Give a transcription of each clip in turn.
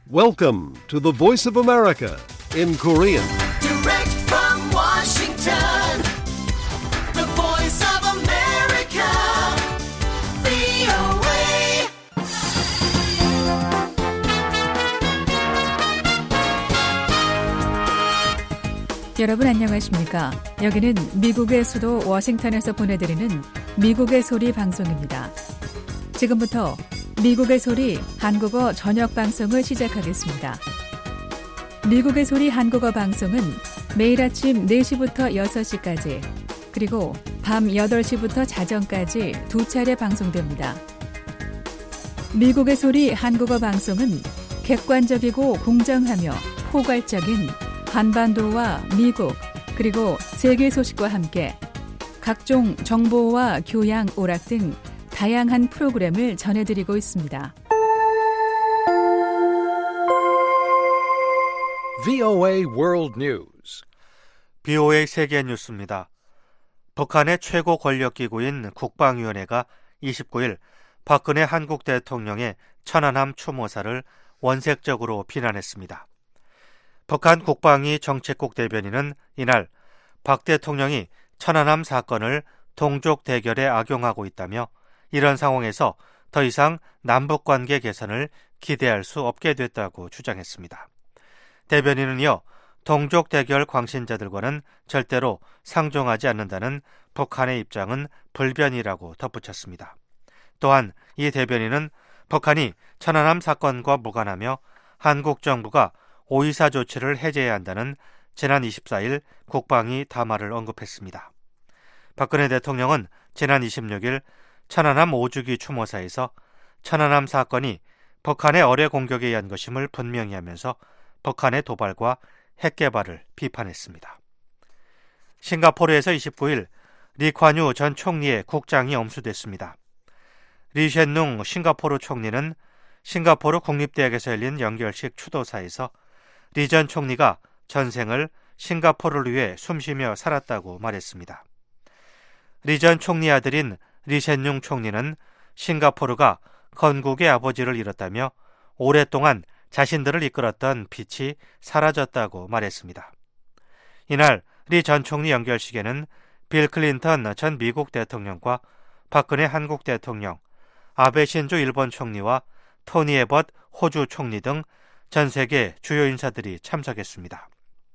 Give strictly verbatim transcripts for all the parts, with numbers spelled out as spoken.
Welcome to the Voice of America in Korean. Direct from Washington, the Voice of America, 브이오에이. 여러분 안녕하십니까? 여기는 미국의 수도 워싱턴에서 보내드리는 미국의 소리 방송입니다. 지금부터 미국의 소리 한국어 저녁 방송을 시작하겠습니다. 미국의 소리 한국어 방송은 매일 아침 네 시부터 여섯 시까지 그리고 밤 여덟 시부터 자정까지 두 차례 방송됩니다. 미국의 소리 한국어 방송은 객관적이고 공정하며 포괄적인 한반도와 미국 그리고 세계 소식과 함께 각종 정보와 교양, 오락 등 다양한 프로그램을 전해드리고 있습니다. 브이오에이 World News. 브이오에이 세계 뉴스입니다. 북한의 최고 권력기구인 국방위원회가 이십구 일 박근혜 한국 대통령의 천안함 추모사를 원색적으로 비난했습니다. 북한 국방위 정책국 대변인은 이날 박 대통령이 천안함 사건을 동족 대결에 악용하고 있다며 이런 상황에서 더 이상 남북관계 개선을 기대할 수 없게 됐다고 주장했습니다. 대변인은 이어 동족 대결 광신자들과는 절대로 상종하지 않는다는 북한의 입장은 불변이라고 덧붙였습니다. 또한 이 대변인은 북한이 천안함 사건과 무관하며 한국 정부가 오이사 조치를 해제해야 한다는 지난 이십사 일 국방위 담화를 언급했습니다. 박근혜 대통령은 지난 이십육 일 천안함 오 주기 추모사에서 천안함 사건이 북한의 어뢰 공격에 의한 것임을 분명히 하면서 북한의 도발과 핵개발을 비판했습니다. 싱가포르에서 이십구 일 리콴유 전 총리의 국장이 엄수됐습니다. 리셴룽 싱가포르 총리는 싱가포르 국립대학에서 열린 연결식 추도사에서 리 전 총리가 전생을 싱가포르를 위해 숨쉬며 살았다고 말했습니다. 리 전 총리 아들인 리셴룽 총리는 싱가포르가 건국의 아버지를 잃었다며 오랫동안 자신들을 이끌었던 빛이 사라졌다고 말했습니다. 이날 리 전 총리 연결식에는 빌 클린턴 전 미국 대통령과 박근혜 한국 대통령, 아베 신조 일본 총리와 토니 에벗 호주 총리 등 전 세계 주요 인사들이 참석했습니다.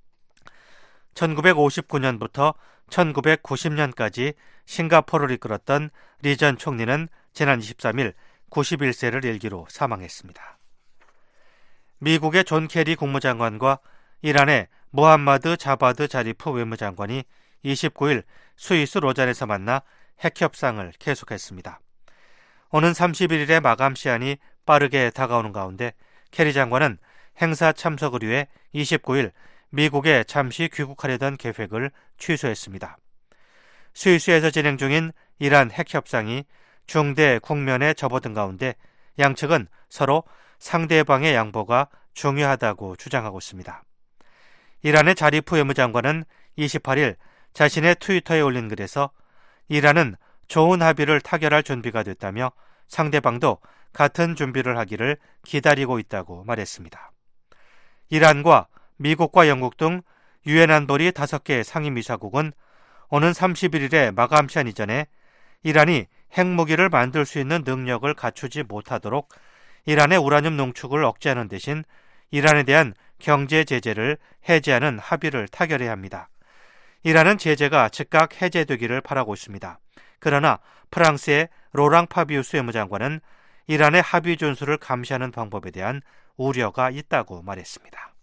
천구백오십구 년부터 천구백구십 년까지 싱가포르를 이끌었던 리 전 총리는 지난 이십삼 일 구십일 세를 일기로 사망했습니다. 미국의 존 케리 국무장관과 이란의 무함마드 자바드 자리프 외무장관이 이십구 일 스위스 로잔에서 만나 핵협상을 계속했습니다. 오는 삼십일 일의 마감 시한이 빠르게 다가오는 가운데 케리 장관은 행사 참석을 위해 이십구 일 미국에 잠시 귀국하려던 계획을 취소했습니다. 스위스에서 진행 중인 이란 핵협상이 중대 국면에 접어든 가운데 양측은 서로 상대방의 양보가 중요하다고 주장하고 있습니다. 이란의 자리프 외무장관은 이십팔 일 자신의 트위터에 올린 글에서 이란은 좋은 합의를 타결할 준비가 됐다며 상대방도 같은 준비를 하기를 기다리고 있다고 말했습니다. 이란과 미국과 영국 등 유엔 안보리 다섯 개 상임이사국은 오는 삼십일 일의 마감 시한 이전에 이란이 핵무기를 만들 수 있는 능력을 갖추지 못하도록 이란의 우라늄 농축을 억제하는 대신 이란에 대한 경제 제재를 해제하는 합의를 타결해야 합니다. 이란은 제재가 즉각 해제되기를 바라고 있습니다. 그러나 프랑스의 로랑 파비우스 외무장관은 이란의 합의 준수를 감시하는 방법에 대한 우려가 있다고 말했습니다.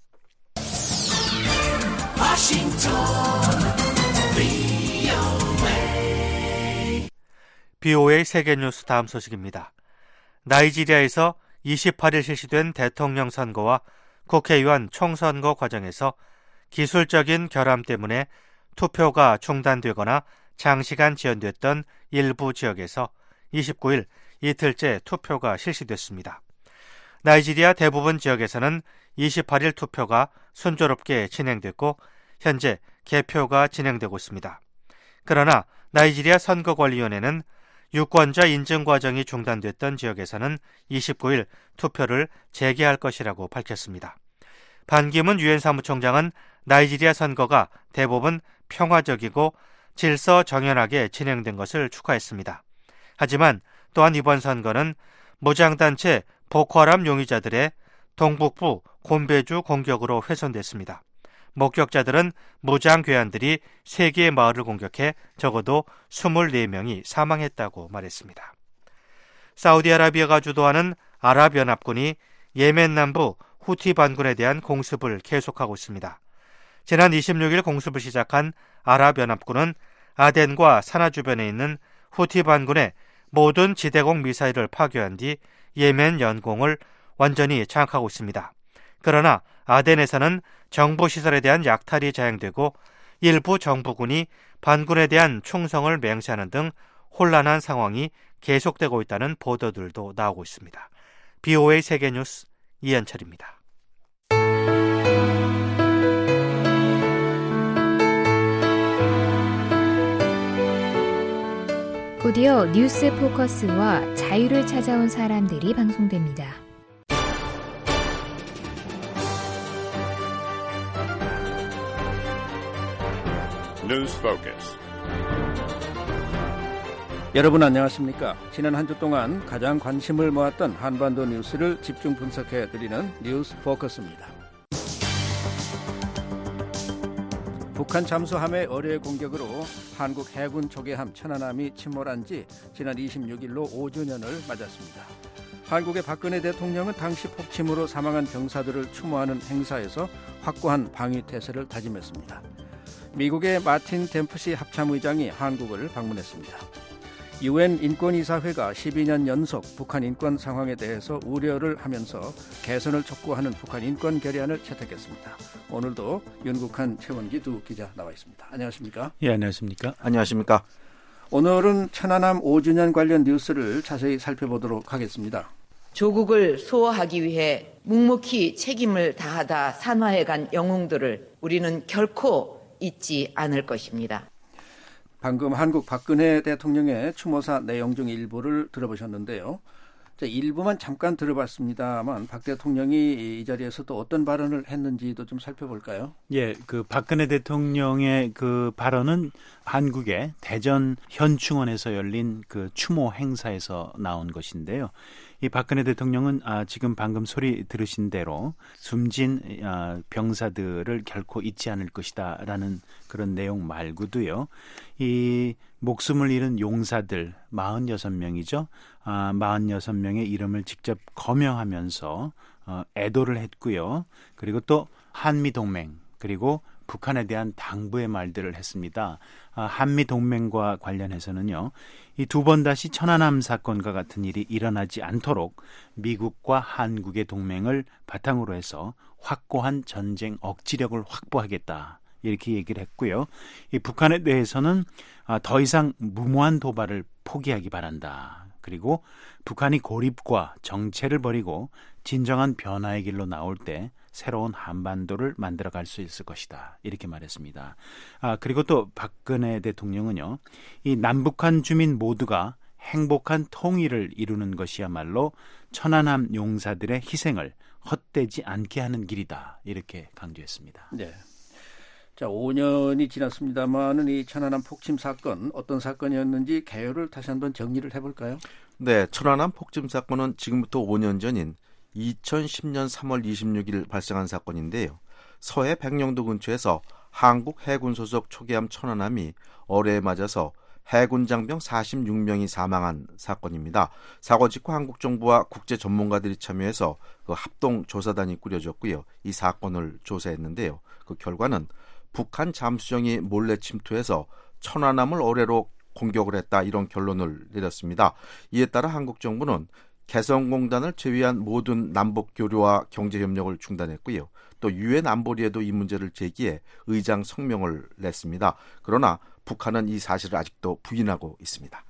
워싱턴, 브이오에이. 브이오에이 세계뉴스 다음 소식입니다. 나이지리아에서 이십팔 일 실시된 대통령 선거와 국회의원 총선거 과정에서 기술적인 결함 때문에 투표가 중단되거나 장시간 지연됐던 일부 지역에서 이십구 일 이틀째 투표가 실시됐습니다. 나이지리아 대부분 지역에서는 이십팔 일 투표가 순조롭게 진행됐고 현재 개표가 진행되고 있습니다. 그러나 나이지리아 선거관리위원회는 유권자 인증 과정이 중단됐던 지역에서는 이십구일 투표를 재개할 것이라고 밝혔습니다. 반기문 유엔 사무총장은 나이지리아 선거가 대부분 평화적이고 질서 정연하게 진행된 것을 축하했습니다. 하지만 또한 이번 선거는 무장단체 보코하람 용의자들의 동북부 곤베주 공격으로 훼손됐습니다. 목격자들은 무장 괴한들이 세 개의 마을을 공격해 적어도 이십사 명이 사망했다고 말했습니다. 사우디아라비아가 주도하는 아랍연합군이 예멘 남부 후티 반군에 대한 공습을 계속하고 있습니다. 지난 이십육일 공습을 시작한 아랍연합군은 아덴과 사나 주변에 있는 후티 반군의 모든 지대공 미사일을 파괴한 뒤 예멘 연공을 완전히 장악하고 있습니다. 그러나 아덴에서는 정부시설에 대한 약탈이 자행되고 일부 정부군이 반군에 대한 충성을 맹세하는 등 혼란한 상황이 계속되고 있다는 보도들도 나오고 있습니다. 비오에이 세계뉴스 이현철입니다. 곧이어 뉴스 포커스와 자유를 찾아온 사람들이 방송됩니다. 뉴스 포커스. 여러분 안녕하십니까? 지난 한 주 동안 가장 관심을 모았던 한반도 뉴스를 집중 분석해드리는 뉴스 포커스입니다. 북한 잠수함의 어뢰 공격으로 한국 해군 조개함 천안함이 침몰한 지 지난 이십육일로 오 주년을 맞았습니다. 한국의 박근혜 대통령은 당시 폭침으로 사망한 병사들을 추모하는 행사에서 확고한 방위 태세를 다짐했습니다. 미국의 마틴 댐프시 합참의장이 한국을 방문했습니다. 유엔 인권이사회가 십이 년 연속 북한 인권 상황에 대해서 우려를 하면서 개선을 촉구하는 북한 인권 결의안을 채택했습니다. 오늘도 윤국한 최원기 두 기자 나와 있습니다. 안녕하십니까? 예, 안녕하십니까? 안녕하십니까? 오늘은 천안함 오 주년 관련 뉴스를 자세히 살펴보도록 하겠습니다. 조국을 수호하기 위해 묵묵히 책임을 다하다 산화해간 영웅들을 우리는 결코 잊지 않을 것입니다. 방금 한국 박근혜 대통령의 추모사 내용 중 일부를 들어보셨는데요. 일부만 잠깐 들어봤습니다만 박 대통령이 이 자리에서 또 어떤 발언을 했는지도 좀 살펴볼까요? 예, 그 박근혜 대통령의 그 발언은 한국의 대전 현충원에서 열린 그 추모 행사에서 나온 것인데요. 이 박근혜 대통령은 아, 지금 방금 소리 들으신 대로 숨진 아, 병사들을 결코 잊지 않을 것이다라는 그런 내용 말고도요. 이 목숨을 잃은 용사들 사십육 명이죠. 아, 사십육 명의 이름을 직접 거명하면서 어, 애도를 했고요. 그리고 또 한미동맹 그리고 북한에 대한 당부의 말들을 했습니다. 아, 한미동맹과 관련해서는요. 이 두 번 다시 천안함 사건과 같은 일이 일어나지 않도록 미국과 한국의 동맹을 바탕으로 해서 확고한 전쟁 억지력을 확보하겠다. 이렇게 얘기를 했고요. 이 북한에 대해서는 아, 더 이상 무모한 도발을 포기하기 바란다. 그리고 북한이 고립과 정체를 버리고 진정한 변화의 길로 나올 때 새로운 한반도를 만들어갈 수 있을 것이다. 이렇게 말했습니다. 아, 그리고 또 박근혜 대통령은요. 이 남북한 주민 모두가 행복한 통일을 이루는 것이야말로 천안함 용사들의 희생을 헛되지 않게 하는 길이다. 이렇게 강조했습니다. 네. 자, 오 년이 지났습니다만은 이 천안함 폭침 사건 어떤 사건이었는지 개요를 다시 한번 정리를 해볼까요? 네, 천안함 폭침 사건은 지금부터 오 년 전인 이천십년 삼월 이십육일 발생한 사건인데요. 서해 백령도 근처에서 한국 해군 소속 초계함 천안함이 어뢰에 맞아서 해군 장병 사십육 명이 사망한 사건입니다. 사고 직후 한국 정부와 국제 전문가들이 참여해서 그 합동 조사단이 꾸려졌고요. 이 사건을 조사했는데요. 그 결과는 북한 잠수정이 몰래 침투해서 천안함을 어뢰로 공격을 했다, 이런 결론을 내렸습니다. 이에 따라 한국 정부는 개성공단을 제외한 모든 남북 교류와 경제 협력을 중단했고요. 또 유엔 안보리에도 이 문제를 제기해 의장 성명을 냈습니다. 그러나 북한은 이 사실을 아직도 부인하고 있습니다.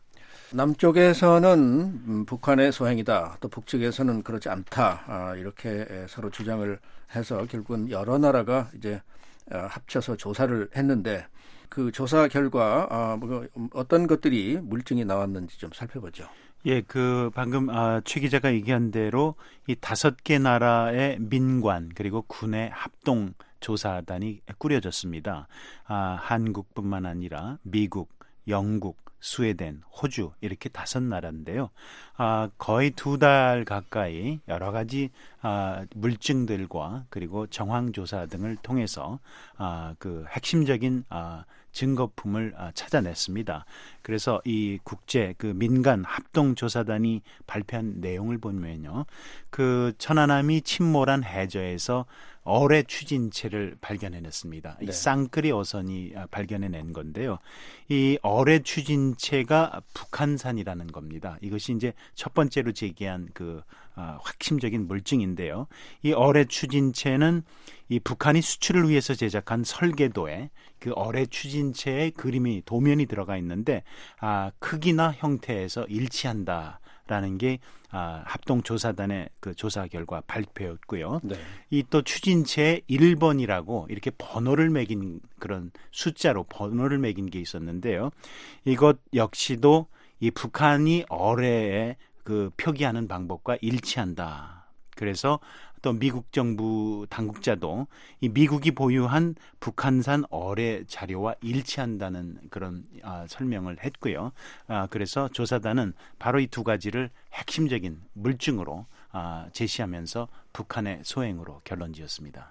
남쪽에서는 북한의 소행이다, 또 북측에서는 그렇지 않다, 이렇게 서로 주장을 해서 결국은 여러 나라가 이제 합쳐서 조사를 했는데, 그 조사 결과 아, 뭐 어떤 것들이 물증이 나왔는지 좀 살펴보죠. 예, 그 방금 아, 최 기자가 얘기한 대로 이 다섯 개 나라의 민관 그리고 군의 합동 조사단이 꾸려졌습니다. 아, 한국뿐만 아니라 미국, 영국, 스웨덴, 호주 이렇게 다섯 나라인데요. 아, 거의 두 달 가까이 여러 가지 아, 물증들과 그리고 정황 조사 등을 통해서 아, 그 핵심적인 아, 증거품을 아, 찾아냈습니다. 그래서 이 국제 그 민간 합동 조사단이 발표한 내용을 보면요, 그 천안함이 침몰한 해저에서 어뢰 추진체를 발견해냈습니다. 네. 이 쌍끌이 어선이 발견해낸 건데요. 이 어뢰 추진체가 북한산이라는 겁니다. 이것이 이제 첫 번째로 제기한 그 어, 핵심적인 물증인데요. 이 어뢰 추진체는 이 북한이 수출을 위해서 제작한 설계도에 그 어뢰 추진체의 그림이 도면이 들어가 있는데 아, 크기나 형태에서 일치한다. 라는 게 아, 합동조사단의 그 조사 결과 발표였고요. 네. 이 또 추진체 일 번이라고 이렇게 번호를 매긴 그런 숫자로 번호를 매긴 게 있었는데요. 이것 역시도 이 북한이 어뢰에 그 표기하는 방법과 일치한다. 그래서 또 미국 정부 당국자도 이 미국이 보유한 북한산 어뢰 자료와 일치한다는 그런 아, 설명을 했고요. 아, 그래서 조사단은 바로 이 두 가지를 핵심적인 물증으로 아, 제시하면서 북한의 소행으로 결론지었습니다.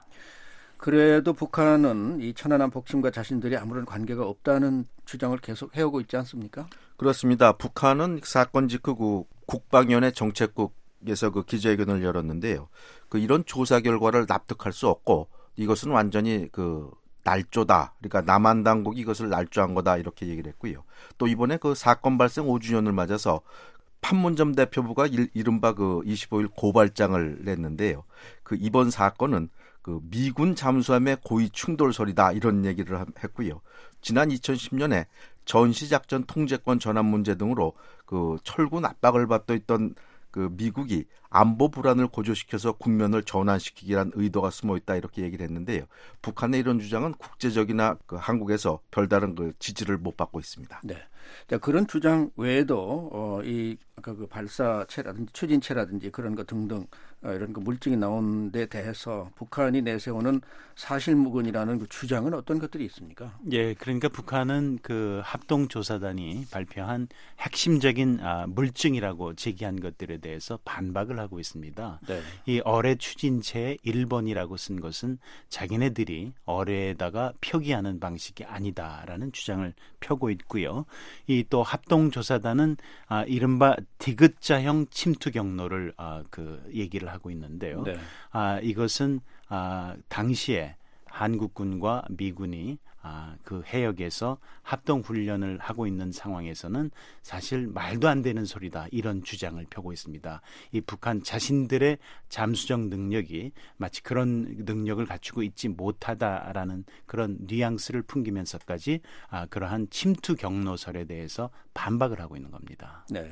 그래도 북한은 이 천안함 폭침과 자신들이 아무런 관계가 없다는 주장을 계속 해오고 있지 않습니까? 그렇습니다. 북한은 사건 직후 국방위원회 정책국 에서 그 기자회견을 열었는데요. 그 이런 조사 결과를 납득할 수 없고 이것은 완전히 그 날조다. 그러니까 남한 당국이 이것을 날조한 거다 이렇게 얘기를 했고요. 또 이번에 그 사건 발생 오 주년을 맞아서 판문점 대표부가 일, 이른바 그 이십오 일 고발장을 냈는데요. 그 이번 사건은 그 미군 잠수함의 고의 충돌설이다 이런 얘기를 했고요. 지난 이천십 년에 전시작전 통제권 전환 문제 등으로 그 철군 압박을 받고 있던 그 미국이 안보 불안을 고조시켜서 국면을 전환시키기란 의도가 숨어있다 이렇게 얘기를 했는데요. 북한의 이런 주장은 국제적이나 그 한국에서 별다른 그 지지를 못 받고 있습니다. 네, 자, 그런 주장 외에도 어, 이 아까 그 발사체라든지 추진체라든지 그런 거 등등 어, 이런 그 물증이 나온 데 대해서 북한이 내세우는 사실무근이라는 그 주장은 어떤 것들이 있습니까? 예, 그러니까 북한은 그 합동조사단이 발표한 핵심적인 아, 물증이라고 제기한 것들에 대해서 반박을 하고 있습니다. 네. 이 어뢰 추진체의 일 번이라고 쓴 것은 자기네들이 어뢰에다가 표기하는 방식이 아니다라는 주장을 펴고 있고요. 이 또 합동조사단은 아, 이른바 디귿자형 침투 경로를 아, 그 얘기를 하고 있는데요. 네. 아, 이것은 아, 당시에 한국군과 미군이 아, 그 해역에서 합동 훈련을 하고 있는 상황에서는 사실 말도 안 되는 소리다 이런 주장을 펴고 있습니다. 이 북한 자신들의 잠수정 능력이 마치 그런 능력을 갖추고 있지 못하다라는 그런 뉘앙스를 풍기면서까지 아, 그러한 침투 경로설에 대해서 반박을 하고 있는 겁니다. 네.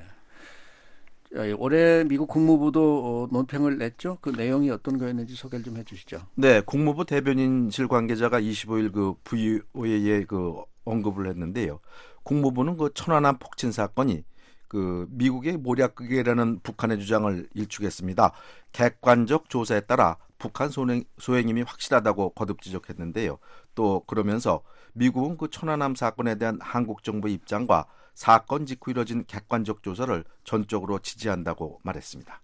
올해 미국 국무부도 논평을 냈죠. 그 내용이 어떤 거였는지 소개를 좀 해주시죠. 네, 국무부 대변인실 관계자가 이십오 일 그 브이오에이에 그 언급을 했는데요. 국무부는 그 천안함 폭침 사건이 그 미국의 모략극이라는 북한의 주장을 일축했습니다. 객관적 조사에 따라 북한 소행, 소행임이 확실하다고 거듭 지적했는데요. 또 그러면서 미국은 그 천안함 사건에 대한 한국 정부의 입장과 사건 직후 이뤄진 객관적 조사를 전적으로 지지한다고 말했습니다.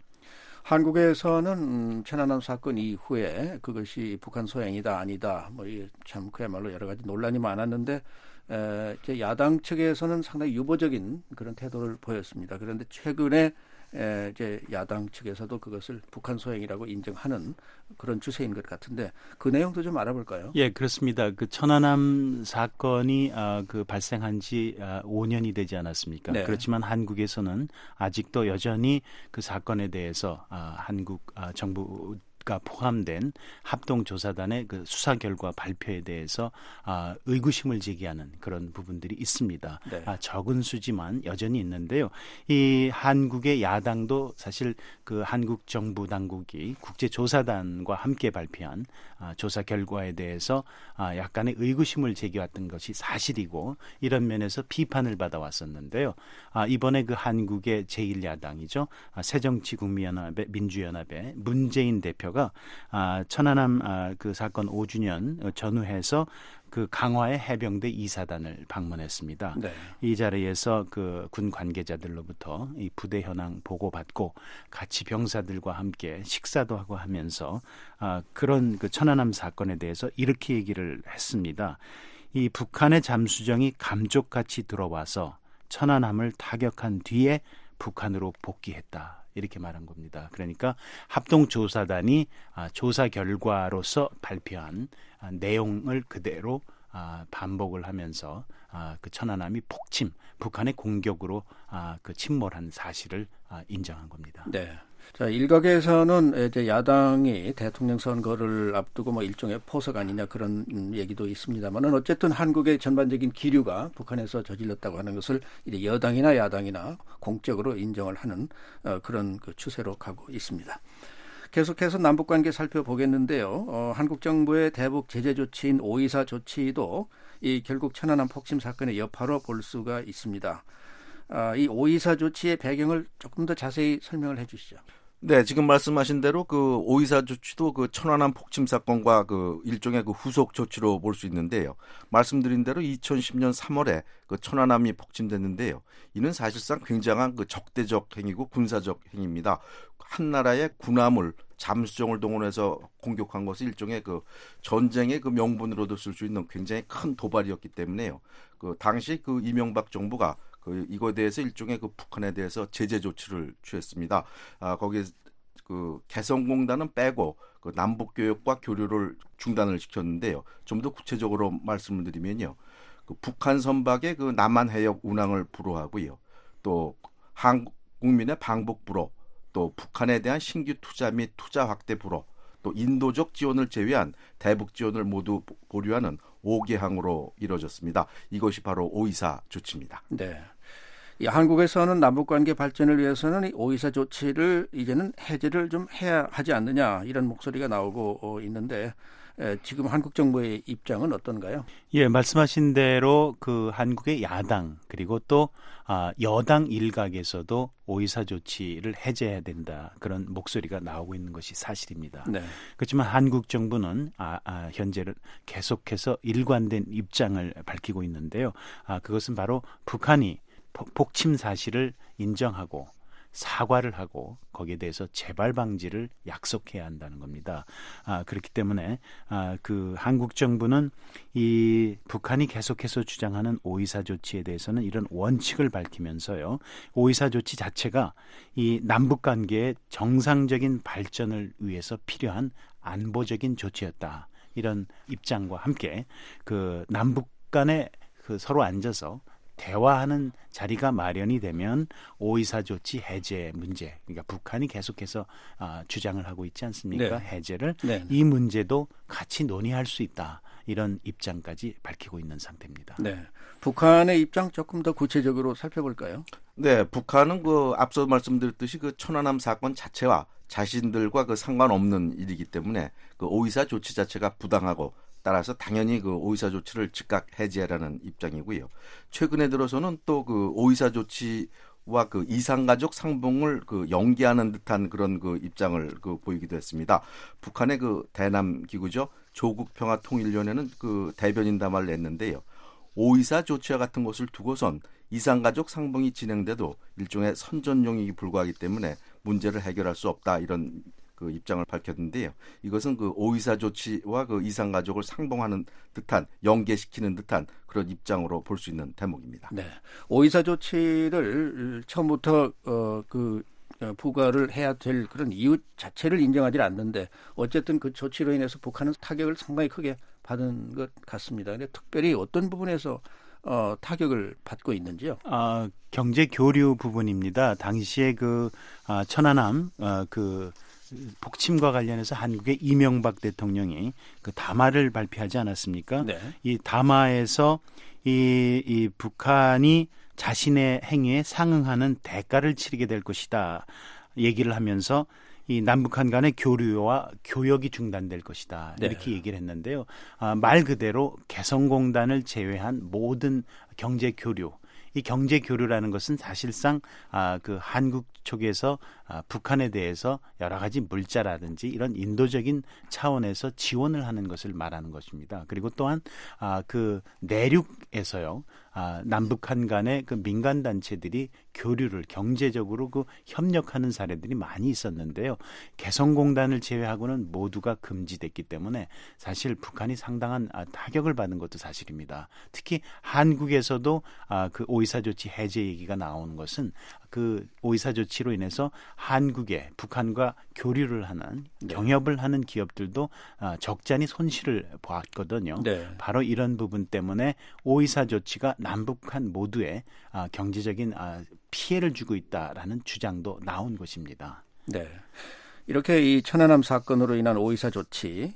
한국에서는 천안함 사건 이후에 그것이 북한 소행이다 아니다 뭐 참 그야말로 여러 가지 논란이 많았는데 에, 이제 야당 측에서는 상당히 유보적인 그런 태도를 보였습니다. 그런데 최근에 에, 이제 야당 측에서도 그것을 북한 소행이라고 인정하는 그런 추세인 것 같은데 그 내용도 좀 알아볼까요? 예, 그렇습니다. 그 천안함 사건이 아, 그 발생한 지 아, 오 년이 되지 않았습니까? 네. 그렇지만 한국에서는 아직도 여전히 그 사건에 대해서 아, 한국 아, 정부 가 포함된 합동조사단의 그 수사 결과 발표에 대해서 아, 의구심을 제기하는 그런 부분들이 있습니다. 네. 아, 적은 수지만 여전히 있는데요. 이 한국의 야당도 사실 그 한국 정부 당국이 국제조사단과 함께 발표한 아, 조사 결과에 대해서 아, 약간의 의구심을 제기했던 것이 사실이고 이런 면에서 비판을 받아왔었는데요. 아, 이번에 그 한국의 제일 야당이죠. 아, 새정치국민연합의 민주연합의 문재인 대표 가 아, 천안함 아, 그 사건 오 주년 전후해서 그 강화의 해병대 이사단을 방문했습니다. 네. 이 자리에서 그 군 관계자들로부터 이 부대 현황 보고받고 같이 병사들과 함께 식사도 하고 하면서 아, 그런 그 천안함 사건에 대해서 이렇게 얘기를 했습니다. 이 북한의 잠수정이 감쪽같이 들어와서 천안함을 타격한 뒤에 북한으로 복귀했다. 이렇게 말한 겁니다. 그러니까 합동조사단이 조사 결과로서 발표한 내용을 그대로 반복을 하면서 그 천안함이 폭침, 북한의 공격으로 그 침몰한 사실을 인정한 겁니다. 네. 자, 일각에서는 이제 야당이 대통령 선거를 앞두고 뭐 일종의 포석 아니냐 그런 얘기도 있습니다만은 어쨌든 한국의 전반적인 기류가 북한에서 저질렀다고 하는 것을 이제 여당이나 야당이나 공적으로 인정을 하는 어, 그런 그 추세로 가고 있습니다. 계속해서 남북관계 살펴보겠는데요. 어, 한국 정부의 대북 제재 조치인 오이사 조치도 이 결국 천안함 폭침 사건의 여파로 볼 수가 있습니다. 아, 이 오이사 조치의 배경을 조금 더 자세히 설명을 해 주시죠. 네, 지금 말씀하신 대로 그 오이사 조치도 그 천안함 폭침 사건과 그 일종의 그 후속 조치로 볼 수 있는데요. 말씀드린 대로 이천십 년 삼월에 그 천안함이 폭침됐는데요. 이는 사실상 굉장한 그 적대적 행위고 군사적 행위입니다. 한 나라의 군함을 잠수정을 동원해서 공격한 것은 일종의 그 전쟁의 그 명분으로도 쓸 수 있는 굉장히 큰 도발이었기 때문에요. 그 당시 그 이명박 정부가 그 이거에 대해서 일종의 그 북한에 대해서 제재 조치를 취했습니다. 아, 거기에 그 개성공단은 빼고 그 남북 교역과 교류를 중단을 시켰는데요. 좀 더 구체적으로 말씀을 드리면요, 그 북한 선박의 그 남한 해역 운항을 불허하고요, 또 한국 국민의 방북 불허, 또 북한에 대한 신규 투자 및 투자 확대 불허, 또 인도적 지원을 제외한 대북 지원을 모두 보류하는 오 개 항으로 이루어졌습니다. 이것이 바로 오이사 조치입니다. 네. 이 한국에서는 남북관계 발전을 위해서는 이 오이사 조치를 이제는 해제를 좀 해야 하지 않느냐 이런 목소리가 나오고 있는데 에, 지금 한국 정부의 입장은 어떤가요? 예, 말씀하신 대로 그 한국의 야당 그리고 또 아, 여당 일각에서도 오이사 조치를 해제해야 된다 그런 목소리가 나오고 있는 것이 사실입니다. 네. 그렇지만 한국 정부는 아, 아, 현재를 계속해서 일관된 입장을 밝히고 있는데요. 아, 그것은 바로 북한이 폭침 사실을 인정하고 사과를 하고 거기에 대해서 재발 방지를 약속해야 한다는 겁니다. 아, 그렇기 때문에 아, 그 한국 정부는 이 북한이 계속해서 주장하는 오이사 조치에 대해서는 이런 원칙을 밝히면서요, 오이사 조치 자체가 이 남북 관계의 정상적인 발전을 위해서 필요한 안보적인 조치였다. 이런 입장과 함께 그 남북 간에 그 서로 앉아서 대화하는 자리가 마련이 되면 오이사 조치 해제 문제, 그러니까 북한이 계속해서 어, 주장을 하고 있지 않습니까? 네. 해제를 네. 이 문제도 같이 논의할 수 있다. 이런 입장까지 밝히고 있는 상태입니다. 네, 북한의 입장 조금 더 구체적으로 살펴볼까요? 네, 북한은 그 앞서 말씀드렸듯이 그 천안함 사건 자체와 자신들과 그 상관없는 일이기 때문에 그 오이사 조치 자체가 부당하고 따라서 당연히 그 오이사 조치를 즉각 해제하라는 입장이고요. 최근에 들어서는 또 그 오이사 조치와 그 이산가족 상봉을 그 연기하는 듯한 그런 그 입장을 그 보이기도 했습니다. 북한의 그 대남 기구죠, 조국평화통일위원회는 그 대변인 담화를 냈는데요. 오이사 조치와 같은 것을 두고선 이산가족 상봉이 진행돼도 일종의 선전용이기 불과하기 때문에 문제를 해결할 수 없다, 이런 그 입장을 밝혔는데요. 이것은 그 오이사 조치와 그 이산가족을 상봉하는 듯한, 연계시키는 듯한 그런 입장으로 볼 수 있는 대목입니다. 네, 오이사 조치를 처음부터 어, 그 부과를 해야 될 그런 이유 자체를 인정하지 않는데 어쨌든 그 조치로 인해서 북한은 타격을 상당히 크게 받은 것 같습니다. 근데 특별히 어떤 부분에서 어, 타격을 받고 있는지요? 아, 경제 교류 부분입니다. 당시에 그 아, 천안함 어, 그 북침과 관련해서 한국의 이명박 대통령이 그 담화를 발표하지 않았습니까? 네. 이 담화에서 이, 이 북한이 자신의 행위에 상응하는 대가를 치르게 될 것이다 얘기를 하면서 이 남북한 간의 교류와 교역이 중단될 것이다 이렇게 네. 얘기를 했는데요. 아, 말 그대로 개성공단을 제외한 모든 경제 교류, 이 경제 교류라는 것은 사실상 아, 그 한국 쪽에서 아, 북한에 대해서 여러 가지 물자라든지 이런 인도적인 차원에서 지원을 하는 것을 말하는 것입니다. 그리고 또한 아, 그 내륙에서요. 아, 남북한 간의 그 민간 단체들이 교류를 경제적으로 그 협력하는 사례들이 많이 있었는데요. 개성공단을 제외하고는 모두가 금지됐기 때문에 사실 북한이 상당한 아, 타격을 받은 것도 사실입니다. 특히 한국에서도 아, 그 오이사 조치 해제 얘기가 나오는 것은 그 오이사 조치로 인해서 한국에 북한과 교류를 하는 네. 경협을 하는 기업들도 아, 적잖이 손실을 보았거든요. 네. 바로 이런 부분 때문에 오이사 조치가 남북한 모두에 아, 경제적인 아, 피해를 주고 있다라는 주장도 나온 것입니다. 네. 이렇게 이 천안함 사건으로 인한 오이사 조치,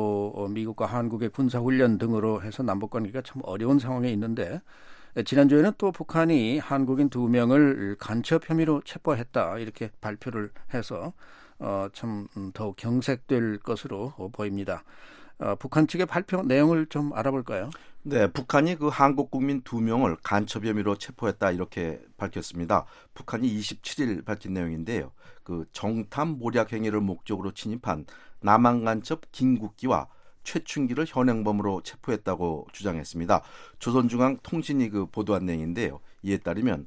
또 미국과 한국의 군사훈련 등으로 해서 남북관계가 참 어려운 상황에 있는데 지난주에는 또 북한이 한국인 두 명을 간첩 혐의로 체포했다 이렇게 발표를 해서 어, 참 더욱 경색될 것으로 보입니다. 어, 북한 측의 발표 내용을 좀 알아볼까요? 네, 북한이 그 한국 국민 두 명을 간첩 혐의로 체포했다 이렇게 밝혔습니다. 북한이 이십칠 일 밝힌 내용인데요. 그 정탐 모략 행위를 목적으로 침입한 남한 간첩 김국기와 최춘기를 현행범으로 체포했다고 주장했습니다. 조선중앙통신이 그 보도한 내용인데요. 이에 따르면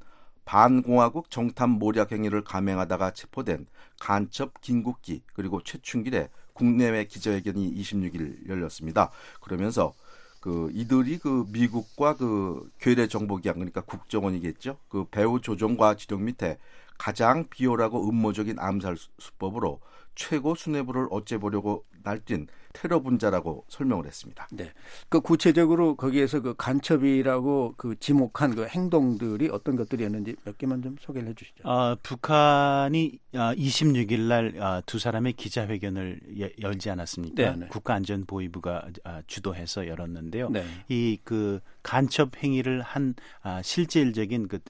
반공화국 정탐 모략 행위를 감행하다가 체포된 간첩 김국기 그리고 최춘길의 국내외 기자회견이 이십육 일 열렸습니다. 그러면서 그 이들이 그 미국과 그 괴뢰 정보기관 그러니까 국정원이겠죠. 그 배후 조종과 지령 밑에 가장 비열하고 음모적인 암살 수법으로 최고 수뇌부를 어째보려고 날뛴 테러 분자라고 설명을 했습니다. 네. 그 구체적으로 거기에서 그 간첩이라고 그 지목한 그 행동들이 어떤 것들이었는지 몇 개만 좀 소개를 해 주시죠. 어, 북한이 이십육 일 날 두 사람의 기자회견을 열지 않았습니까? 네, 네. 국가안전보위부가 주도해서 열었는데요. 네. 이 그 간첩 행위를 한 실질적인 그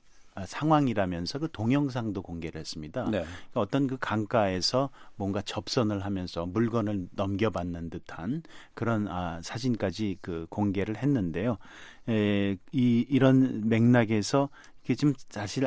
상황이라면서 그 동영상도 공개를 했습니다. 네. 그러니까 어떤 그 강가에서 뭔가 접선을 하면서 물건을 넘겨받는 듯한 그런 아, 사진까지 그 공개를 했는데요. 에, 이 이런 맥락에서 이게 지금 사실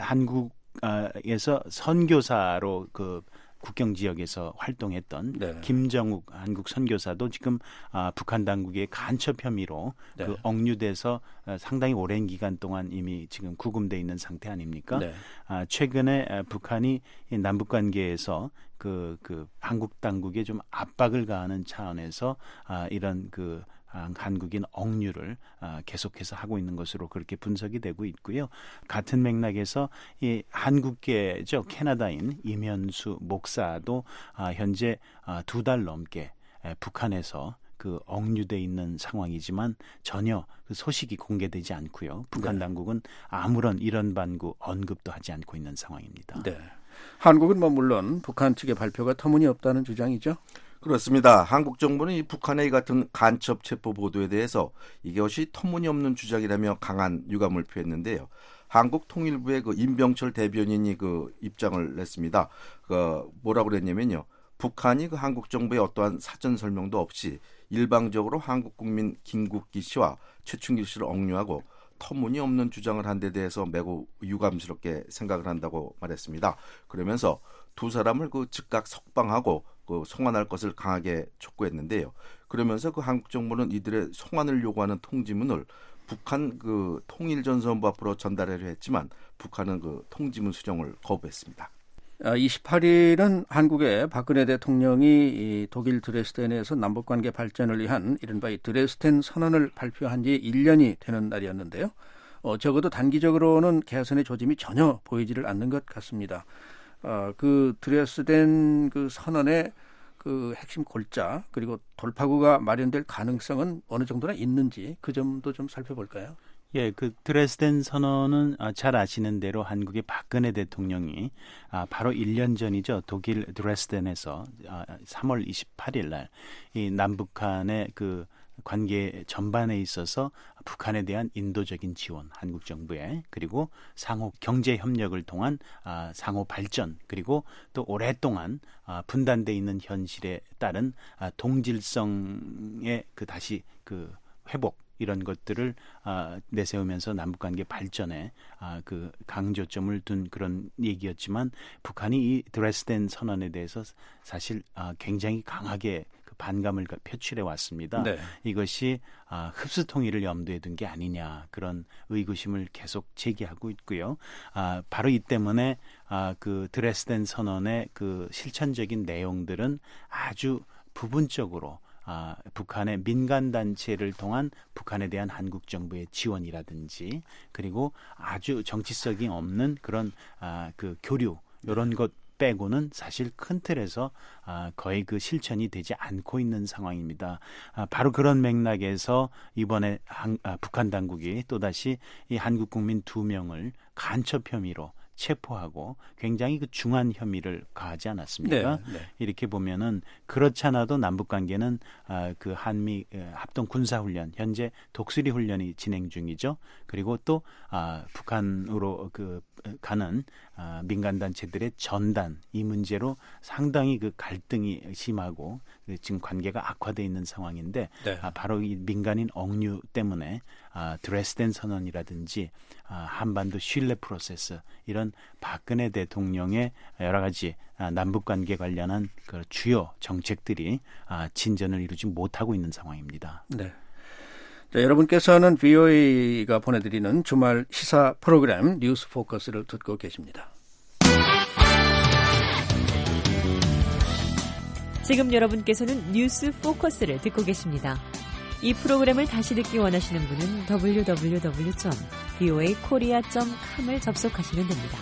한국에서 선교사로 그 국경 지역에서 활동했던 네. 김정욱 한국 선교사도 지금 아, 북한 당국의 간첩 혐의로 네. 그 억류돼서 아, 상당히 오랜 기간 동안 이미 지금 구금돼 있는 상태 아닙니까? 네. 아, 최근에 아, 북한이 남북 관계에서 그, 그 한국 당국에 좀 압박을 가하는 차원에서 아, 이런 그 한국인 억류를 계속해서 하고 있는 것으로 그렇게 분석이 되고 있고요. 같은 맥락에서 이 한국계죠 캐나다인 임현수 목사도 현재 두 달 넘게 북한에서 그 억류돼 있는 상황이지만 전혀 그 소식이 공개되지 않고요. 북한 네. 당국은 아무런 이런 반구 언급도 하지 않고 있는 상황입니다. 네. 한국은 뭐 물론 북한 측의 발표가 터무니없다는 주장이죠. 그렇습니다. 한국 정부는 이 북한의 이 같은 간첩 체포 보도에 대해서 이것이 터무니없는 주장이라며 강한 유감을 표했는데요. 한국통일부의 그 임병철 대변인이 그 입장을 냈습니다. 그 뭐라고 그랬냐면요. 북한이 그 한국 정부의 어떠한 사전 설명도 없이 일방적으로 한국 국민 김국기 씨와 최춘길 씨를 억류하고 터무니없는 주장을 한 데 대해서 매우 유감스럽게 생각을 한다고 말했습니다. 그러면서 두 사람을 그 즉각 석방하고 그 송환할 것을 강하게 촉구했는데요. 그러면서 그 한국 정부는 이들의 송환을 요구하는 통지문을 북한 그 통일전선부 앞으로 전달하려 했지만 북한은 그 통지문 수령을 거부했습니다. 이십팔 일은 한국의 박근혜 대통령이 이 독일 드레스덴에서 남북관계 발전을 위한 이른바 이 드레스덴 선언을 발표한 지 일 년이 되는 날이었는데요. 어, 적어도 단기적으로는 개선의 조짐이 전혀 보이지를 않는 것 같습니다. 어, 그 드레스덴 그 선언의 그 핵심 골자 그리고 돌파구가 마련될 가능성은 어느 정도나 있는지 그 점도 좀 살펴볼까요? 예, 그 드레스덴 선언은 잘 아시는 대로 한국의 박근혜 대통령이 바로 일 년 전이죠. 독일 드레스덴에서 삼월 이십팔일 날 이 남북한의 그 관계 전반에 있어서 북한에 대한 인도적인 지원, 한국 정부에 그리고 상호 경제 협력을 통한 상호 발전 그리고 또 오랫동안 분단돼 있는 현실에 따른 동질성의 그 다시 그 회복 이런 것들을 아, 내세우면서 남북관계 발전에 아, 그 강조점을 둔 그런 얘기였지만 북한이 이 드레스덴 선언에 대해서 사실 아, 굉장히 강하게 그 반감을 표출해 왔습니다. 네. 이것이 아, 흡수 통일을 염두에 둔 게 아니냐 그런 의구심을 계속 제기하고 있고요. 아, 바로 이 때문에 아, 그 드레스덴 선언의 그 실천적인 내용들은 아주 부분적으로 아, 북한의 민간단체를 통한 북한에 대한 한국 정부의 지원이라든지 그리고 아주 정치성이 없는 그런 아, 그 교류 이런 것 빼고는 사실 큰 틀에서 아, 거의 그 실천이 되지 않고 있는 상황입니다. 아, 바로 그런 맥락에서 이번에 한, 아, 북한 당국이 또다시 이 한국 국민 두 명을 간첩 혐의로 체포하고 굉장히 그 중한 혐의를 가하지 않았습니까? 네, 네. 이렇게 보면은 그렇지 않아도 남북 관계는 아, 그 한미 합동 군사 훈련 현재 독수리 훈련이 진행 중이죠. 그리고 또 아, 북한으로 그 가는 아, 민간 단체들의 전단 이 문제로 상당히 그 갈등이 심하고 지금 관계가 악화되어 있는 상황인데 네. 아, 바로 이 민간인 억류 때문에 아, 드레스덴 선언이라든지 아, 한반도 신뢰 프로세스 이런 박근혜 대통령의 여러 가지 아, 남북관계 관련한 그 주요 정책들이 아, 진전을 이루지 못하고 있는 상황입니다. 네. 자, 여러분께서는 브이오에이가 보내드리는 주말 시사 프로그램 뉴스 포커스를 듣고 계십니다. 지금 여러분께서는 뉴스 포커스를 듣고 계십니다. 이 프로그램을 다시 듣기 원하시는 분은 더블유 더블유 더블유 점 브이오에이 코리아 점 컴을 접속하시면 됩니다.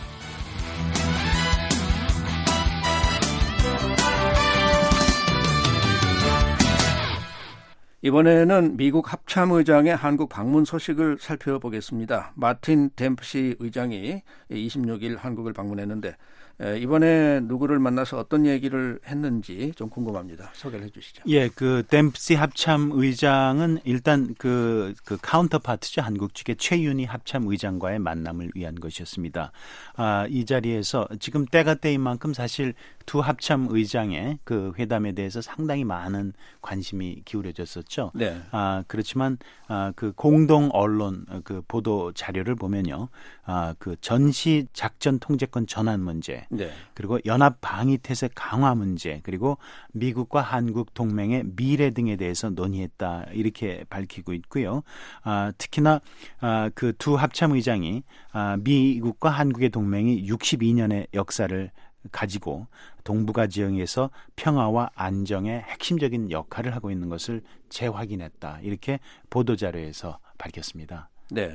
이번에는 미국 합참의장의 한국 방문 소식을 살펴보겠습니다. 마틴 댐프시 의장이 이십육일 한국을 방문했는데 이번에 누구를 만나서 어떤 얘기를 했는지 좀 궁금합니다. 소개를 해주시죠. 예, 그 댐프시 합참 의장은 일단 그, 그 카운터파트죠. 한국 측의 최윤희 합참 의장과의 만남을 위한 것이었습니다. 아, 이 자리에서 지금 때가 때인 만큼 사실 두 합참 의장의 그 회담에 대해서 상당히 많은 관심이 기울여졌었죠. 네. 아, 그렇지만 아, 그 공동 언론 그 보도 자료를 보면요. 아, 그 전시 작전 통제권 전환 문제, 네. 그리고 연합 방위 태세 강화 문제, 그리고 미국과 한국 동맹의 미래 등에 대해서 논의했다 이렇게 밝히고 있고요. 아, 특히나 아, 그 두 합참 의장이 아, 미국과 한국의 동맹이 육십이 년의 역사를 가지고 동북아 지역에서 평화와 안정의 핵심적인 역할을 하고 있는 것을 재확인했다. 이렇게 보도자료에서 밝혔습니다. 네.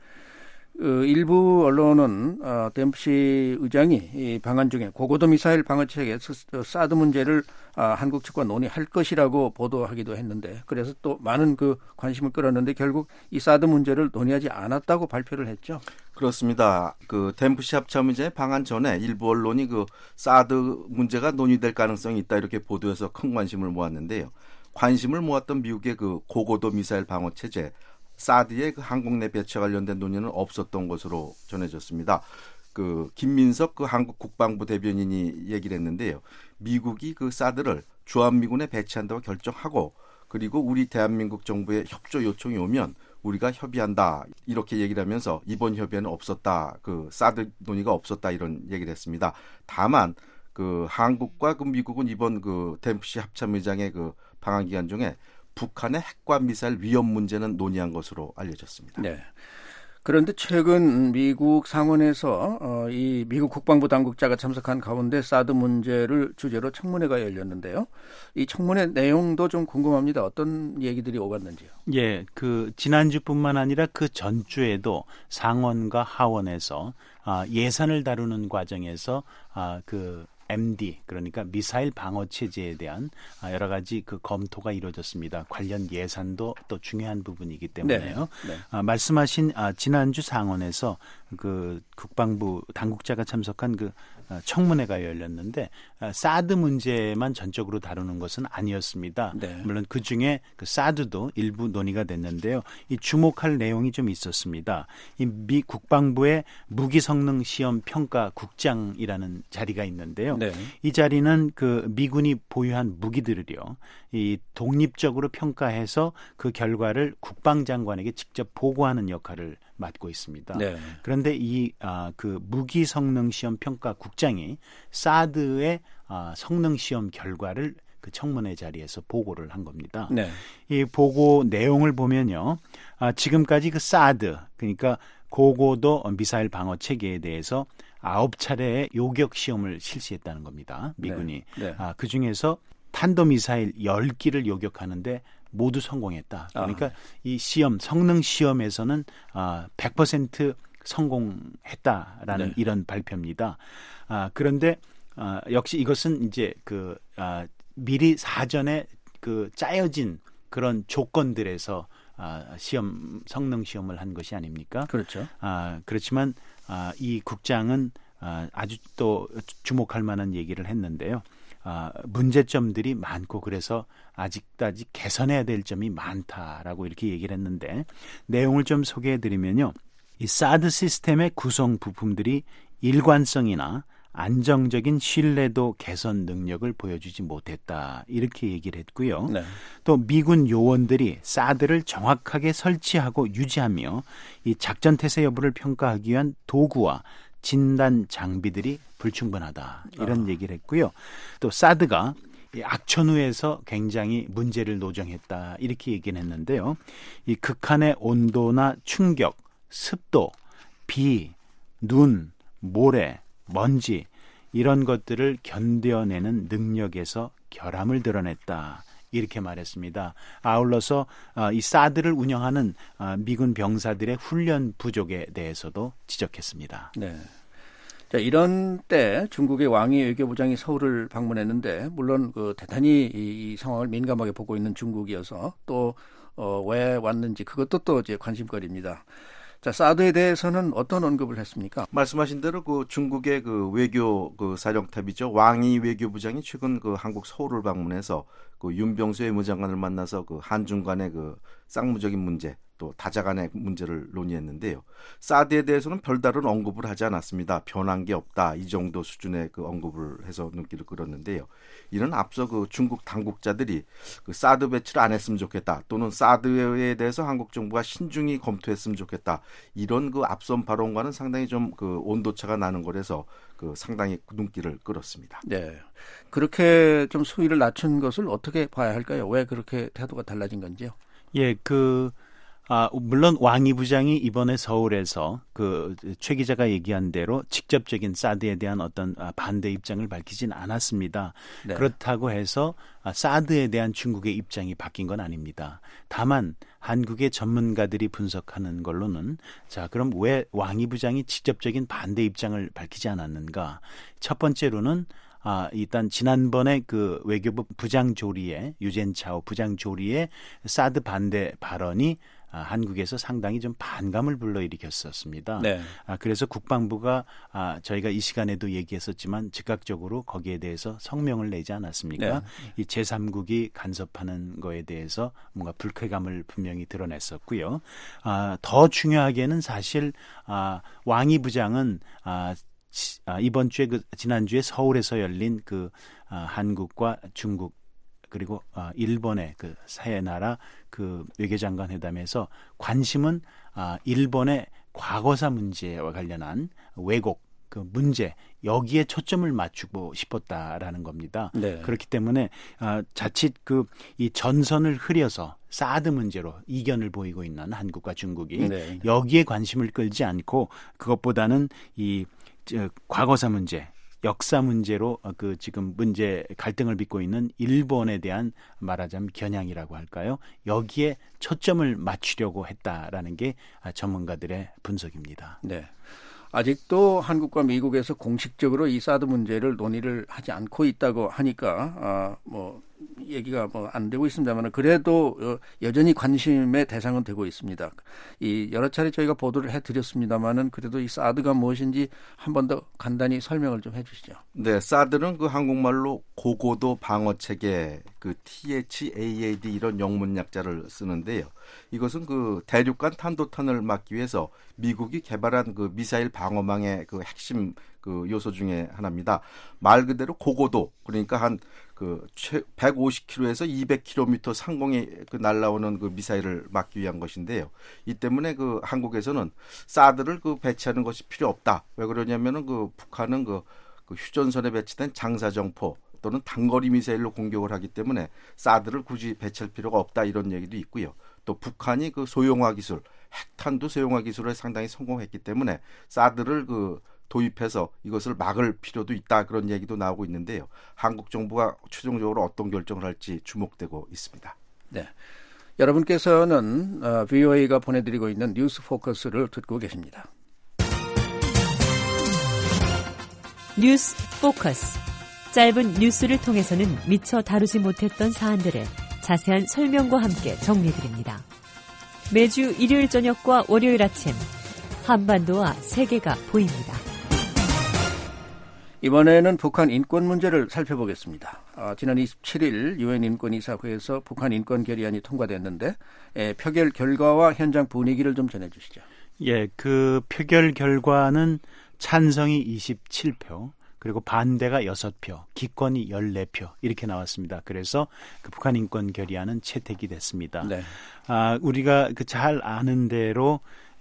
그 일부 언론은 어, 댐프시 의장이 이 방한 중에 고고도 미사일 방어체계 사드 문제를 아, 한국 측과 논의할 것이라고 보도하기도 했는데 그래서 또 많은 그 관심을 끌었는데 결국 이 사드 문제를 논의하지 않았다고 발표를 했죠. 그렇습니다. 그 댐프시 합참의장의 방한 전에 일부 언론이 그 사드 문제가 논의될 가능성이 있다 이렇게 보도해서 큰 관심을 모았는데요. 관심을 모았던 미국의 그 고고도 미사일 방어 체제 사드의 그 한국 내 배치와 관련된 논의는 없었던 것으로 전해졌습니다. 그 김민석 그 한국 국방부 대변인이 얘기를 했는데요. 미국이 그 사드를 주한미군에 배치한다고 결정하고 그리고 우리 대한민국 정부의 협조 요청이 오면 우리가 협의한다 이렇게 얘기를 하면서 이번 협의에는 없었다. 그 사드 논의가 없었다 이런 얘기를 했습니다. 다만 그 한국과 그 미국은 이번 그 댐프시 합참의장의 그 방한 기간 중에 북한의 핵과 미사일 위험 문제는 논의한 것으로 알려졌습니다. 네. 그런데 최근 미국 상원에서 어, 이 미국 국방부 당국자가 참석한 가운데 사드 문제를 주제로 청문회가 열렸는데요. 이 청문회 내용도 좀 궁금합니다. 어떤 얘기들이 오갔는지요? 예, 그 지난주뿐만 아니라 그 전주에도 상원과 하원에서 아, 예산을 다루는 과정에서 아, 그 엠디 그러니까 미사일 방어 체제에 대한 여러 가지 그 검토가 이루어졌습니다. 관련 예산도 또 중요한 부분이기 때문에요. 네. 네. 아, 말씀하신 아, 지난주 상원에서 그 국방부 당국자가 참석한 그 청문회가 열렸는데 사드 문제만 전적으로 다루는 것은 아니었습니다. 네. 물론 그 중에 그 사드도 일부 논의가 됐는데요. 이 주목할 내용이 좀 있었습니다. 이 미 국방부의 무기 성능 시험 평가 국장이라는 자리가 있는데요. 네. 이 자리는 그 미군이 보유한 무기들을요, 이 독립적으로 평가해서 그 결과를 국방장관에게 직접 보고하는 역할을 맡고 있습니다. 네. 그런데 이 아, 그 무기 성능 시험 평가 국장이 사드의 아, 성능 시험 결과를 그 청문회 자리에서 보고를 한 겁니다. 네. 이 보고 내용을 보면요, 아, 지금까지 그 사드 그러니까 고고도 미사일 방어 체계에 대해서 아홉 차례의 요격 시험을 실시했다는 겁니다. 미군이. 네. 네. 아, 그 중에서 탄도미사일 열 기를 요격하는데 모두 성공했다. 그러니까 아. 이 시험, 성능 시험에서는 아, 백 퍼센트 성공했다라는 네. 이런 발표입니다. 아, 그런데 아, 역시 이것은 이제 그 아, 미리 사전에 그 짜여진 그런 조건들에서 아, 시험 성능 시험을 한 것이 아닙니까? 그렇죠. 아, 그렇지만 아, 이 국장은 아, 아주 또 주목할 만한 얘기를 했는데요. 아, 문제점들이 많고 그래서 아직까지 개선해야 될 점이 많다라고 이렇게 얘기를 했는데 내용을 좀 소개해드리면요. 이 사드 시스템의 구성 부품들이 일관성이나 안정적인 신뢰도 개선 능력을 보여주지 못했다 이렇게 얘기를 했고요. 네. 또 미군 요원들이 사드를 정확하게 설치하고 유지하며 이 작전 태세 여부를 평가하기 위한 도구와 진단 장비들이 불충분하다 이런 어. 얘기를 했고요. 또 사드가 이 악천후에서 굉장히 문제를 노정했다 이렇게 얘기는 했는데요. 이 극한의 온도나 충격, 습도, 비, 눈, 모래, 먼지 이런 것들을 견뎌내는 능력에서 결함을 드러냈다. 이렇게 말했습니다. 아울러서 이 사드를 운영하는 미군 병사들의 훈련 부족에 대해서도 지적했습니다. 네. 자, 이런 때 중국의 왕이 외교부장이 서울을 방문했는데 물론 그 대단히 이, 이 상황을 민감하게 보고 있는 중국이어서 또 어, 왜 왔는지 그것도 또 이제 관심거리입니다. 자, 사드에 대해서는 어떤 언급을 했습니까? 말씀하신 대로 그 중국의 그 외교 그 사령탑이죠. 왕이 외교부장이 최근 그 한국 서울을 방문해서 그 윤병수 외무장관을 만나서 그 한중 간의 그 쌍무적인 문제 또 다자 간의 문제를 논의했는데요. 사드에 대해서는 별다른 언급을 하지 않았습니다. 변한 게 없다. 이 정도 수준의 그 언급을 해서 눈길을 끌었는데요. 이는 앞서 그 중국 당국자들이 그 사드 배치를 안 했으면 좋겠다. 또는 사드에 대해서 한국 정부가 신중히 검토했으면 좋겠다. 이런 그 앞선 발언과는 상당히 좀 그 온도차가 나는 거라서 그 상당히 눈길을 끌었습니다. 네. 그렇게 좀 수위를 낮춘 것을 어떻게 봐야 할까요? 왜 그렇게 태도가 달라진 건지요? 예, 그 아, 물론 왕이 부장이 이번에 서울에서 그 최 기자가 얘기한 대로 직접적인 사드에 대한 어떤 반대 입장을 밝히진 않았습니다. 네. 그렇다고 해서 사드에 대한 중국의 입장이 바뀐 건 아닙니다. 다만 한국의 전문가들이 분석하는 걸로는 자, 그럼 왜 왕이 부장이 직접적인 반대 입장을 밝히지 않았는가? 첫 번째로는 아, 일단 지난번에 그 외교부 부장조리에 유젠차오 부장조리에 사드 반대 발언이 아, 한국에서 상당히 좀 반감을 불러일으켰었습니다. 네. 아, 그래서 국방부가 아, 저희가 이 시간에도 얘기했었지만 즉각적으로 거기에 대해서 성명을 내지 않았습니까? 네. 이 제삼국이 간섭하는 거에 대해서 뭔가 불쾌감을 분명히 드러냈었고요. 아, 더 중요하게는 사실 아, 왕이 부장은 아, 아, 이번 주에 그 지난주에 서울에서 열린 그 아, 한국과 중국 그리고 아, 일본의 그 세 나라 그 외교장관 회담에서 관심은 아, 일본의 과거사 문제와 관련한 왜곡 그 문제 여기에 초점을 맞추고 싶었다라는 겁니다. 네. 그렇기 때문에 아, 자칫 그 이 전선을 흐려서 사드 문제로 이견을 보이고 있는 한국과 중국이 네. 여기에 관심을 끌지 않고 그것보다는 이 저, 과거사 문제, 역사 문제로 그 지금 문제 갈등을 빚고 있는 일본에 대한 말하자면 겨냥이라고 할까요? 여기에 초점을 맞추려고 했다라는 게 전문가들의 분석입니다. 네. 아직도 한국과 미국에서 공식적으로 이 사드 문제를 논의를 하지 않고 있다고 하니까 아, 뭐 얘기가 뭐 안 되고 있습니다만 그래도 여전히 관심의 대상은 되고 있습니다. 이 여러 차례 저희가 보도를 해드렸습니다만은 그래도 이 사드가 무엇인지 한 번 더 간단히 설명을 좀 해주시죠. 네, 사드는 그 한국말로 고고도 방어 체계, 그 티에이치에이에이디 이런 영문 약자를 쓰는데요. 이것은 그 대륙간 탄도탄을 막기 위해서 미국이 개발한 그 미사일 방어망의 그 핵심 그 요소 중에 하나입니다. 말 그대로 고고도, 그러니까 한 그 백오십 킬로미터에서 이백 킬로미터 상공에 그 날아오는 그 미사일을 막기 위한 것인데요. 이 때문에 그 한국에서는 사드를 그 배치하는 것이 필요 없다. 왜 그러냐면은 그 북한은 그, 그 휴전선에 배치된 장사정포 또는 단거리 미사일로 공격을 하기 때문에 사드를 굳이 배치할 필요가 없다, 이런 얘기도 있고요. 또 북한이 그 소형화 기술, 핵탄두 소형화 기술에 상당히 성공했기 때문에 사드를 그 도입해서 이것을 막을 필요도 있다, 그런 얘기도 나오고 있는데요. 한국 정부가 최종적으로 어떤 결정을 할지 주목되고 있습니다. 네, 여러분께서는 어, 브이오에이가 보내드리고 있는 뉴스 포커스를 듣고 계십니다. 뉴스 포커스. 짧은 뉴스를 통해서는 미처 다루지 못했던 사안들을 자세한 설명과 함께 정리해드립니다. 매주 일요일 저녁과 월요일 아침, 한반도와 세계가 보입니다. 이번에는 북한 인권 문제를 살펴보겠습니다. 아, 지난 이십칠일 유엔 인권이사회에서 북한 인권 결의안이 통과됐는데 에, 표결 결과와 현장 분위기를 좀 전해주시죠. 예, 그 표결 결과는 찬성이 이십칠 표, 그리고 반대가 여섯 표, 기권이 열네 표 이렇게 나왔습니다. 그래서 그 북한 인권 결의안은 채택이 됐습니다. 네. 아, 우리가 그 잘 아는 대로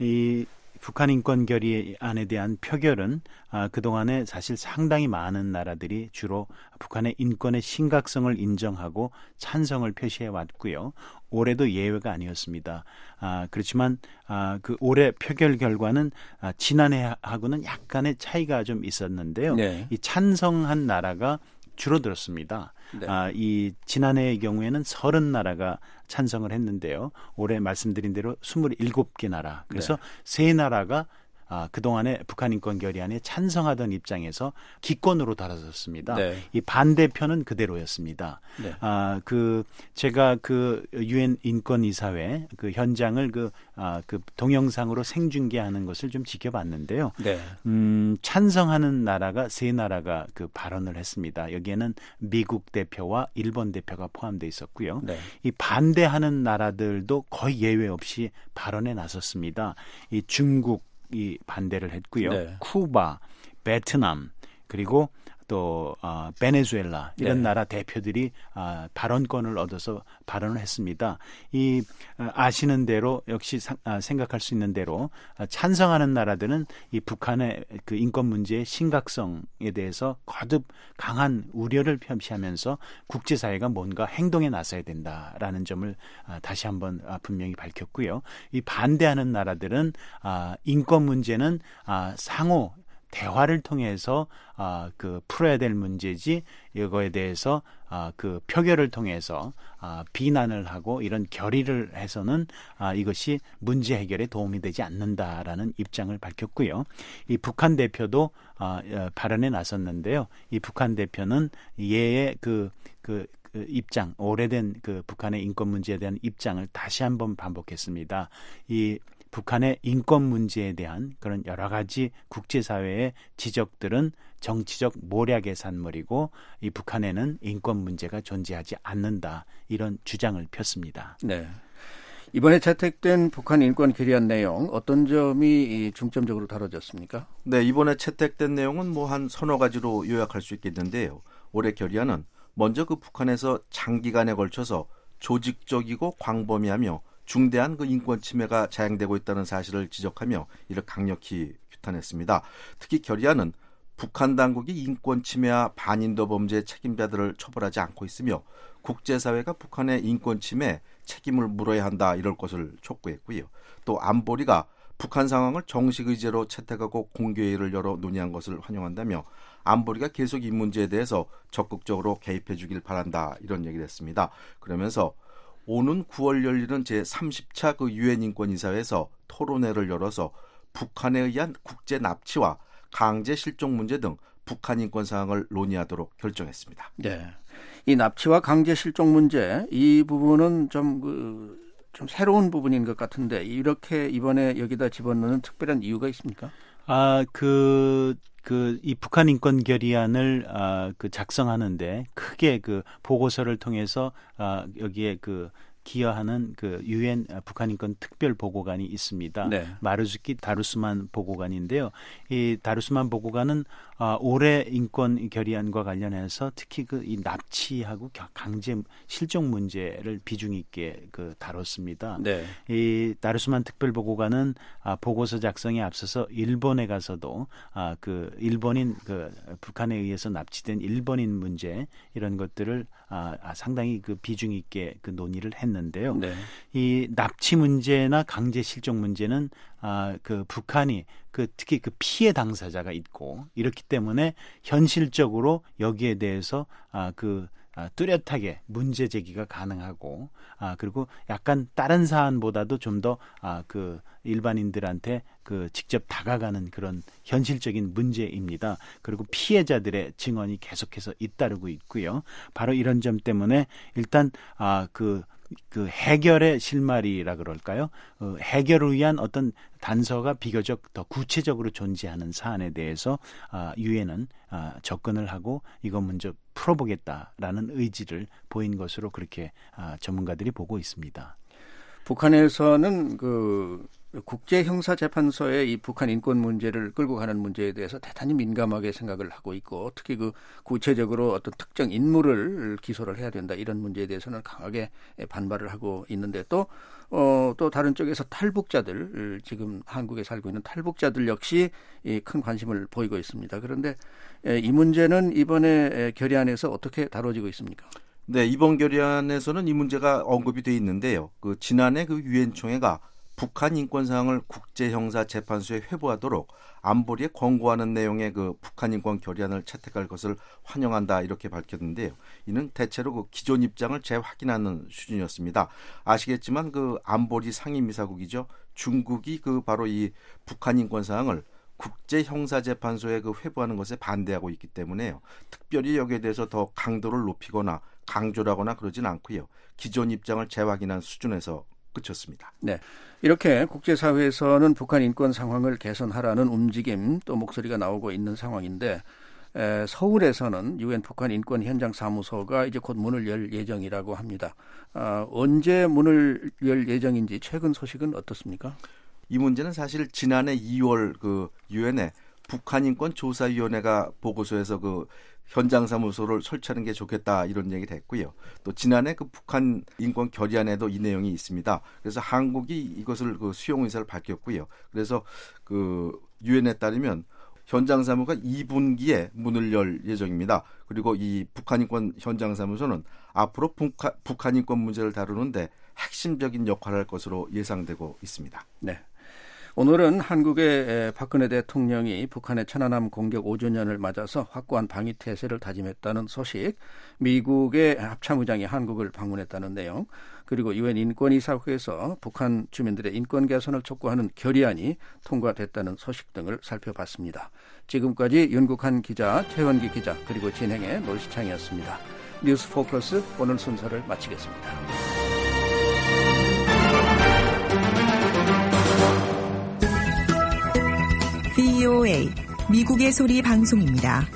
이 북한 인권 결의안에 대한 표결은 아, 그동안에 사실 상당히 많은 나라들이 주로 북한의 인권의 심각성을 인정하고 찬성을 표시해 왔고요. 올해도 예외가 아니었습니다. 아, 그렇지만 아, 그 올해 표결 결과는 아, 지난해하고는 약간의 차이가 좀 있었는데요. 네. 이 찬성한 나라가 줄어들었습니다. 네. 아, 이 지난해의 경우에는 서른 나라가 찬성을 했는데요. 올해 말씀드린 대로 스물일곱 개 나라. 그래서 네. 세 나라가 아, 그동안에 북한 인권 결의안에 찬성하던 입장에서 기권으로 달아섰습니다. 네. 이 반대표는 그대로였습니다. 네. 아, 그 제가 그 유엔 인권 이사회 그 현장을 그, 아, 그 동영상으로 생중계하는 것을 좀 지켜봤는데요. 네. 음, 찬성하는 나라가 세 나라가 그 발언을 했습니다. 여기에는 미국 대표와 일본 대표가 포함되어 있었고요. 네. 이 반대하는 나라들도 거의 예외 없이 발언에 나섰습니다. 이 중국 이 반대를 했고요. 네. 쿠바, 베트남, 그리고 또 어, 베네수엘라 이런 네. 나라 대표들이 어, 발언권을 얻어서 발언을 했습니다. 이 어, 아시는 대로 역시 사, 아, 생각할 수 있는 대로 아, 찬성하는 나라들은 이 북한의 그 인권 문제의 심각성에 대해서 거듭 강한 우려를 표시하면서 국제사회가 뭔가 행동에 나서야 된다라는 점을 아, 다시 한번 아, 분명히 밝혔고요. 이 반대하는 나라들은 아, 인권 문제는 아, 상호 대화를 통해서 아, 그 풀어야 될 문제지 이거에 대해서 아, 그 표결을 통해서 아, 비난을 하고 이런 결의를 해서는 아, 이것이 문제 해결에 도움이 되지 않는다라는 입장을 밝혔고요. 이 북한 대표도 아, 발언에 나섰는데요. 이 북한 대표는 예의 그, 그 그 입장, 오래된 그 북한의 인권 문제에 대한 입장을 다시 한번 반복했습니다. 이 북한의 인권 문제에 대한 그런 여러 가지 국제사회의 지적들은 정치적 모략의 산물이고 이 북한에는 인권 문제가 존재하지 않는다, 이런 주장을 폈습니다. 네. 이번에 채택된 북한 인권 결의안 내용 어떤 점이 중점적으로 다뤄졌습니까? 네, 이번에 채택된 내용은 뭐 한 서너 가지로 요약할 수 있겠는데요. 올해 결의안은 먼저 그 북한에서 장기간에 걸쳐서 조직적이고 광범위하며 중대한 그 인권 침해가 자행되고 있다는 사실을 지적하며 이를 강력히 규탄했습니다. 특히 결의안은 북한 당국이 인권 침해와 반인도 범죄의 책임자들을 처벌하지 않고 있으며 국제사회가 북한의 인권 침해에 책임을 물어야 한다, 이럴 것을 촉구했고요. 또 안보리가 북한 상황을 정식 의제로 채택하고 공개회의를 열어 논의한 것을 환영한다며 안보리가 계속 이 문제에 대해서 적극적으로 개입해 주길 바란다, 이런 얘기를 했습니다. 그러면서 오는 구월 열리는 제삼십 차 그 유엔 인권이사회에서 토론회를 열어서 북한에 의한 국제 납치와 강제 실종 문제 등 북한 인권 사항을 논의하도록 결정했습니다. 네, 이 납치와 강제 실종 문제 이 부분은 좀, 그, 좀 새로운 부분인 것 같은데 이렇게 이번에 여기다 집어넣는 특별한 이유가 있습니까? 아, 그, 그, 이 북한 인권 결의안을, 아, 그 작성하는데 크게 그 보고서를 통해서, 아, 여기에 그, 기여하는 그 유엔 북한 인권 특별 보고관이 있습니다. 네. 마르주키 다루스만 보고관인데요. 이 다루스만 보고관은 아, 올해 인권 결의안과 관련해서 특히 그 이 납치하고 강제 실종 문제를 비중 있게 그 다뤘습니다. 네. 이 다루스만 특별 보고관은 아, 보고서 작성에 앞서서 일본에 가서도 아, 그 일본인 그 북한에 의해서 납치된 일본인 문제 이런 것들을 아, 아, 상당히 그 비중 있게 그 논의를 했는데요. 네. 이 납치 문제나 강제 실종 문제는 아, 그 북한이 그 특히 그 피해 당사자가 있고 이렇기 때문에 현실적으로 여기에 대해서 아, 그 아, 뚜렷하게 문제 제기가 가능하고 아, 그리고 약간 다른 사안보다도 좀 더 아, 그 일반인들한테 그 직접 다가가는 그런 현실적인 문제입니다. 그리고 피해자들의 증언이 계속해서 잇따르고 있고요. 바로 이런 점 때문에 일단 아, 그 그 해결의 실마리라 그럴까요? 어, 해결을 위한 어떤 단서가 비교적 더 구체적으로 존재하는 사안에 대해서 아, 유엔은 아, 접근을 하고 이거 먼저 풀어보겠다라는 의지를 보인 것으로 그렇게 아, 전문가들이 보고 있습니다. 북한에서는 그 국제형사재판소에 이 북한 인권 문제를 끌고 가는 문제에 대해서 대단히 민감하게 생각을 하고 있고 특히 그 구체적으로 어떤 특정 인물을 기소를 해야 된다 이런 문제에 대해서는 강하게 반발을 하고 있는데 또, 어, 또 다른 쪽에서 탈북자들 지금 한국에 살고 있는 탈북자들 역시 큰 관심을 보이고 있습니다. 그런데 이 문제는 이번에 결의안에서 어떻게 다뤄지고 있습니까? 네, 이번 결의안에서는 이 문제가 언급이 돼 있는데요. 그 지난해 그 유엔 총회가 북한 인권 사항을 국제형사재판소에 회부하도록 안보리에 권고하는 내용의 그 북한 인권 결의안을 채택할 것을 환영한다 이렇게 밝혔는데요. 이는 대체로 그 기존 입장을 재확인하는 수준이었습니다. 아시겠지만 그 안보리 상임이사국이죠. 중국이 그 바로 이 북한 인권 사항을 국제형사재판소에 그 회부하는 것에 반대하고 있기 때문에요. 특별히 여기에 대해서 더 강도를 높이거나 강조하거나 그러진 않고요. 기존 입장을 재확인한 수준에서 그쳤습니다. 네, 이렇게 국제사회에서는 북한 인권 상황을 개선하라는 움직임 또 목소리가 나오고 있는 상황인데 에, 서울에서는 유엔 북한 인권 현장 사무소가 이제 곧 문을 열 예정이라고 합니다. 아, 언제 문을 열 예정인지 최근 소식은 어떻습니까? 이 문제는 사실 지난해 이월 그 유엔에 북한 인권 조사위원회가 보고서에서 그 현장 사무소를 설치하는 게 좋겠다 이런 얘기를 했고요. 또 지난해 그 북한 인권 결의안에도 이 내용이 있습니다. 그래서 한국이 이것을 그 수용 의사를 밝혔고요. 그래서 그 유엔에 따르면 현장 사무가 이 분기에 문을 열 예정입니다. 그리고 이 북한 인권 현장 사무소는 앞으로 북한, 북한 인권 문제를 다루는데 핵심적인 역할을 할 것으로 예상되고 있습니다. 네. 오늘은 한국의 박근혜 대통령이 북한의 천안함 공격 오 주년을 맞아서 확고한 방위 태세를 다짐했다는 소식, 미국의 합참의장이 한국을 방문했다는 내용, 그리고 유엔 인권이사회에서 북한 주민들의 인권 개선을 촉구하는 결의안이 통과됐다는 소식 등을 살펴봤습니다. 지금까지 윤국한 기자, 최원기 기자, 그리고 진행의 노시창이었습니다. 뉴스 포커스 오늘 순서를 마치겠습니다. 브이오에이 미국의 소리 방송입니다.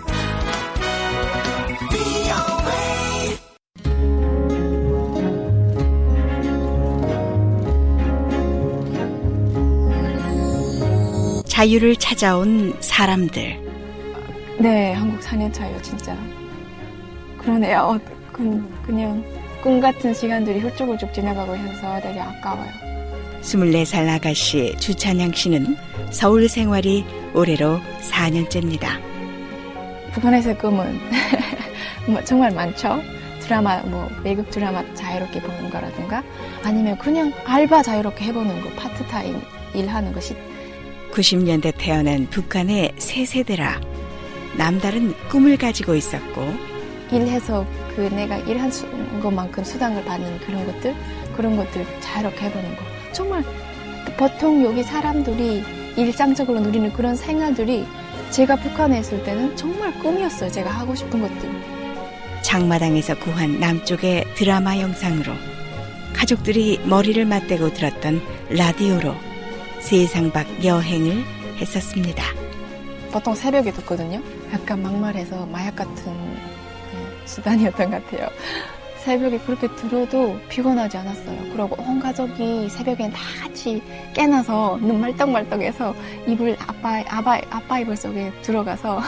자유를 찾아온 사람들. 네, 한국 사 년 차예요, 진짜. 그러네요. 그냥 꿈 같은 시간들이 훌쩍훌쩍 지나가고 있어서 되게 아까워요. 스물네 살 아가씨 주찬양 씨는 서울 생활이 올해로 사 년째입니다. 북한에서의 꿈은 정말 많죠. 드라마, 뭐 외국 드라마 자유롭게 보는 거라든가 아니면 그냥 알바 자유롭게 해보는 거, 파트타임 일하는 것이. 구십 년대 태어난 북한의 세 세대라 남다른 꿈을 가지고 있었고 일해서 그 내가 일한 수, 것만큼 수당을 받는 그런 것들 그런 것들 자유롭게 해보는 거. 정말 보통 여기 사람들이 일상적으로 누리는 그런 생활들이 제가 북한에 있을 때는 정말 꿈이었어요. 제가 하고 싶은 것들. 장마당에서 구한 남쪽의 드라마 영상으로 가족들이 머리를 맞대고 들었던 라디오로 세상 밖 여행을 했었습니다. 보통 새벽에 듣거든요. 약간 막말해서 마약 같은 수단이었던 것 같아요. 새벽에 그렇게 들어도 피곤하지 않았어요. 그리고 온 가족이 새벽엔 다 같이 깨나서 눈 말떡말떡해서 이불 아빠 아빠 아빠 이불 속에 들어가서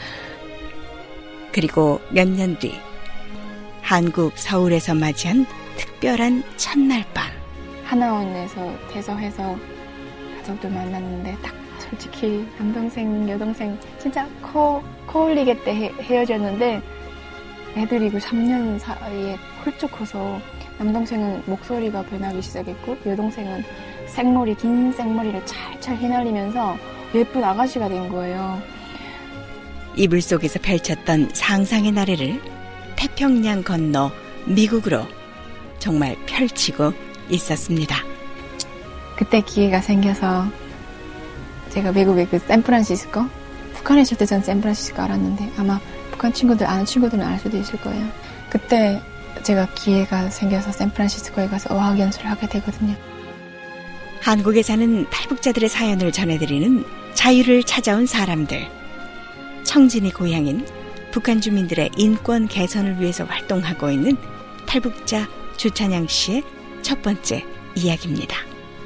그리고 몇 년 뒤 한국 서울에서 맞이한 특별한 첫날 밤. 하나원에서 대서해서 가족들 만났는데 딱 솔직히 남동생 여동생 진짜 코, 코 흘리게 때 헤, 헤어졌는데 애들이 그 삼 년 사이에 훌쩍 커서 남동생은 목소리가 변하기 시작했고 여동생은 생머리 긴 생머리를 찰찰 휘날리면서 예쁜 아가씨가 된 거예요. 이불 속에서 펼쳤던 상상의 나래를 태평양 건너 미국으로 정말 펼치고 있었습니다. 그때 기회가 생겨서 제가 미국의 그 샌프란시스코, 북한에 있을 때 전 샌프란시스코 알았는데 아마 북한 친구들 아는 친구들은 알 수도 있을 거예요. 그때 제가 기회가 생겨서 샌프란시스코에 가서 어학연수를 하게 되거든요. 한국에 사는 탈북자들의 사연을 전해드리는 자유를 찾아온 사람들. 청진이 고향인 북한 주민들의 인권 개선을 위해서 활동하고 있는 탈북자 주찬양 씨의 첫 번째 이야기입니다.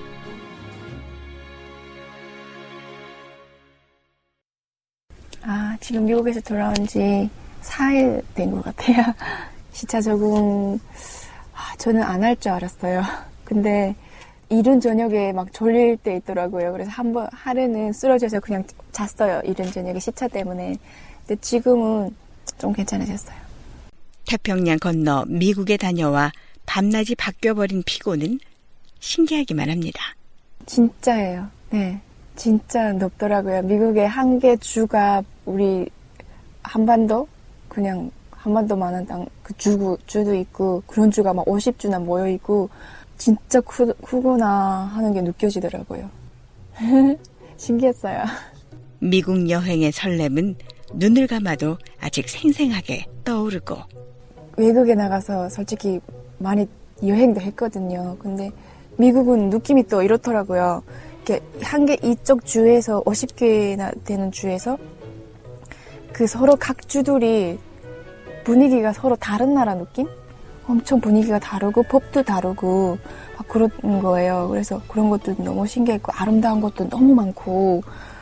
아, 지금 미국에서 돌아온 지 사일 된 것 같아요. 시차 적응, 아, 저는 안 할 줄 알았어요. 근데 이른 저녁에 막 졸릴 때 있더라고요. 그래서 한번 하루는 쓰러져서 그냥 잤어요. 이른 저녁에 시차 때문에. 근데 지금은 좀 괜찮아졌어요. 태평양 건너 미국에 다녀와 밤낮이 바뀌어버린 피고는 신기하기만 합니다. 진짜예요. 네. 진짜 높더라고요. 미국의 한 개 주가 우리 한반도 그냥 한반도만한 땅 그 주구 주도 있고 그런 주가 막 오십 주나 모여 있고 진짜 크, 크구나 하는 게 느껴지더라고요. 신기했어요. 미국 여행의 설렘은 눈을 감아도 아직 생생하게 떠오르고 외국에 나가서 솔직히 많이 여행도 했거든요. 근데 미국은 느낌이 또 이렇더라고요. 한 개 이쪽 주에서 오십 개나 되는 주에서 그 서로 각 주들이 분위기가 서로 다른 나라 느낌? 엄청 분위기가 다르고 법도 다르고 막 그런 거예요. 그래서 그런 것도 너무 신기했고 아름다운 것도 너무 많고.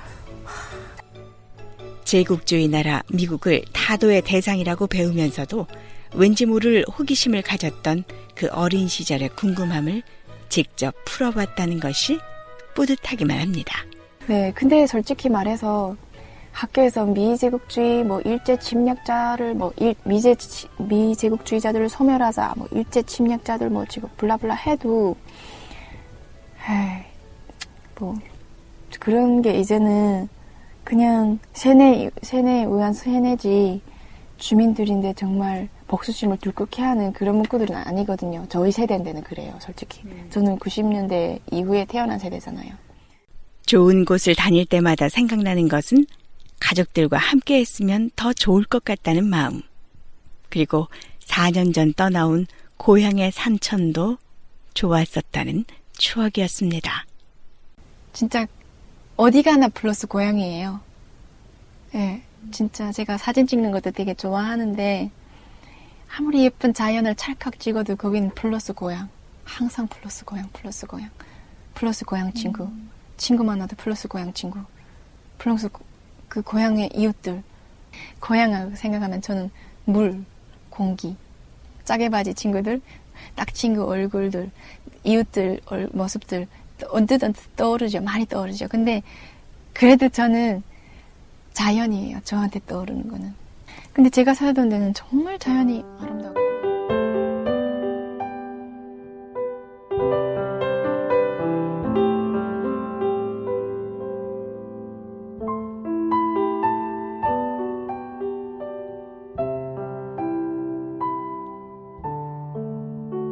제국주의 나라 미국을 타도의 대상이라고 배우면서도 왠지 모를 호기심을 가졌던 그 어린 시절의 궁금함을 직접 풀어봤다는 것이 뿌듯하기만 합니다. 네, 근데 솔직히 말해서 학교에서 미제국주의, 뭐 일제 침략자를 뭐 일, 미제 미제국주의자들을 소멸하자, 뭐 일제 침략자들 뭐 지금 블라블라 해도, 에이, 뭐 그런 게 이제는 그냥 세뇌 세뇌에 의한 세뇌지 주민들인데 정말 복수심을 들끓게 하는 그런 문구들은 아니거든요. 저희 세대인데는 그래요, 솔직히. 음. 저는 구십 년대 이후에 태어난 세대잖아요. 좋은 곳을 다닐 때마다 생각나는 것은 가족들과 함께 했으면 더 좋을 것 같다는 마음. 그리고 사 년 전 떠나온 고향의 산천도 좋았었다는 추억이었습니다. 진짜 어디 가나 플러스 고향이에요. 네, 진짜 제가 사진 찍는 것도 되게 좋아하는데 아무리 예쁜 자연을 찰칵 찍어도 거기는 플러스 고향. 항상 플러스 고향, 플러스 고향. 플러스 고향 친구. 음. 친구 만나도 플러스 고향 친구. 플러스 그 고향의 이웃들. 고향을 생각하면 저는 물, 공기, 짜게바지 친구들, 딱 친구 얼굴들, 이웃들 얼, 모습들 언뜻 언뜻 떠오르죠. 많이 떠오르죠. 근데 그래도 저는 자연이에요. 저한테 떠오르는 거는. 근데 제가 살던 데는 정말 자연이 아름다워.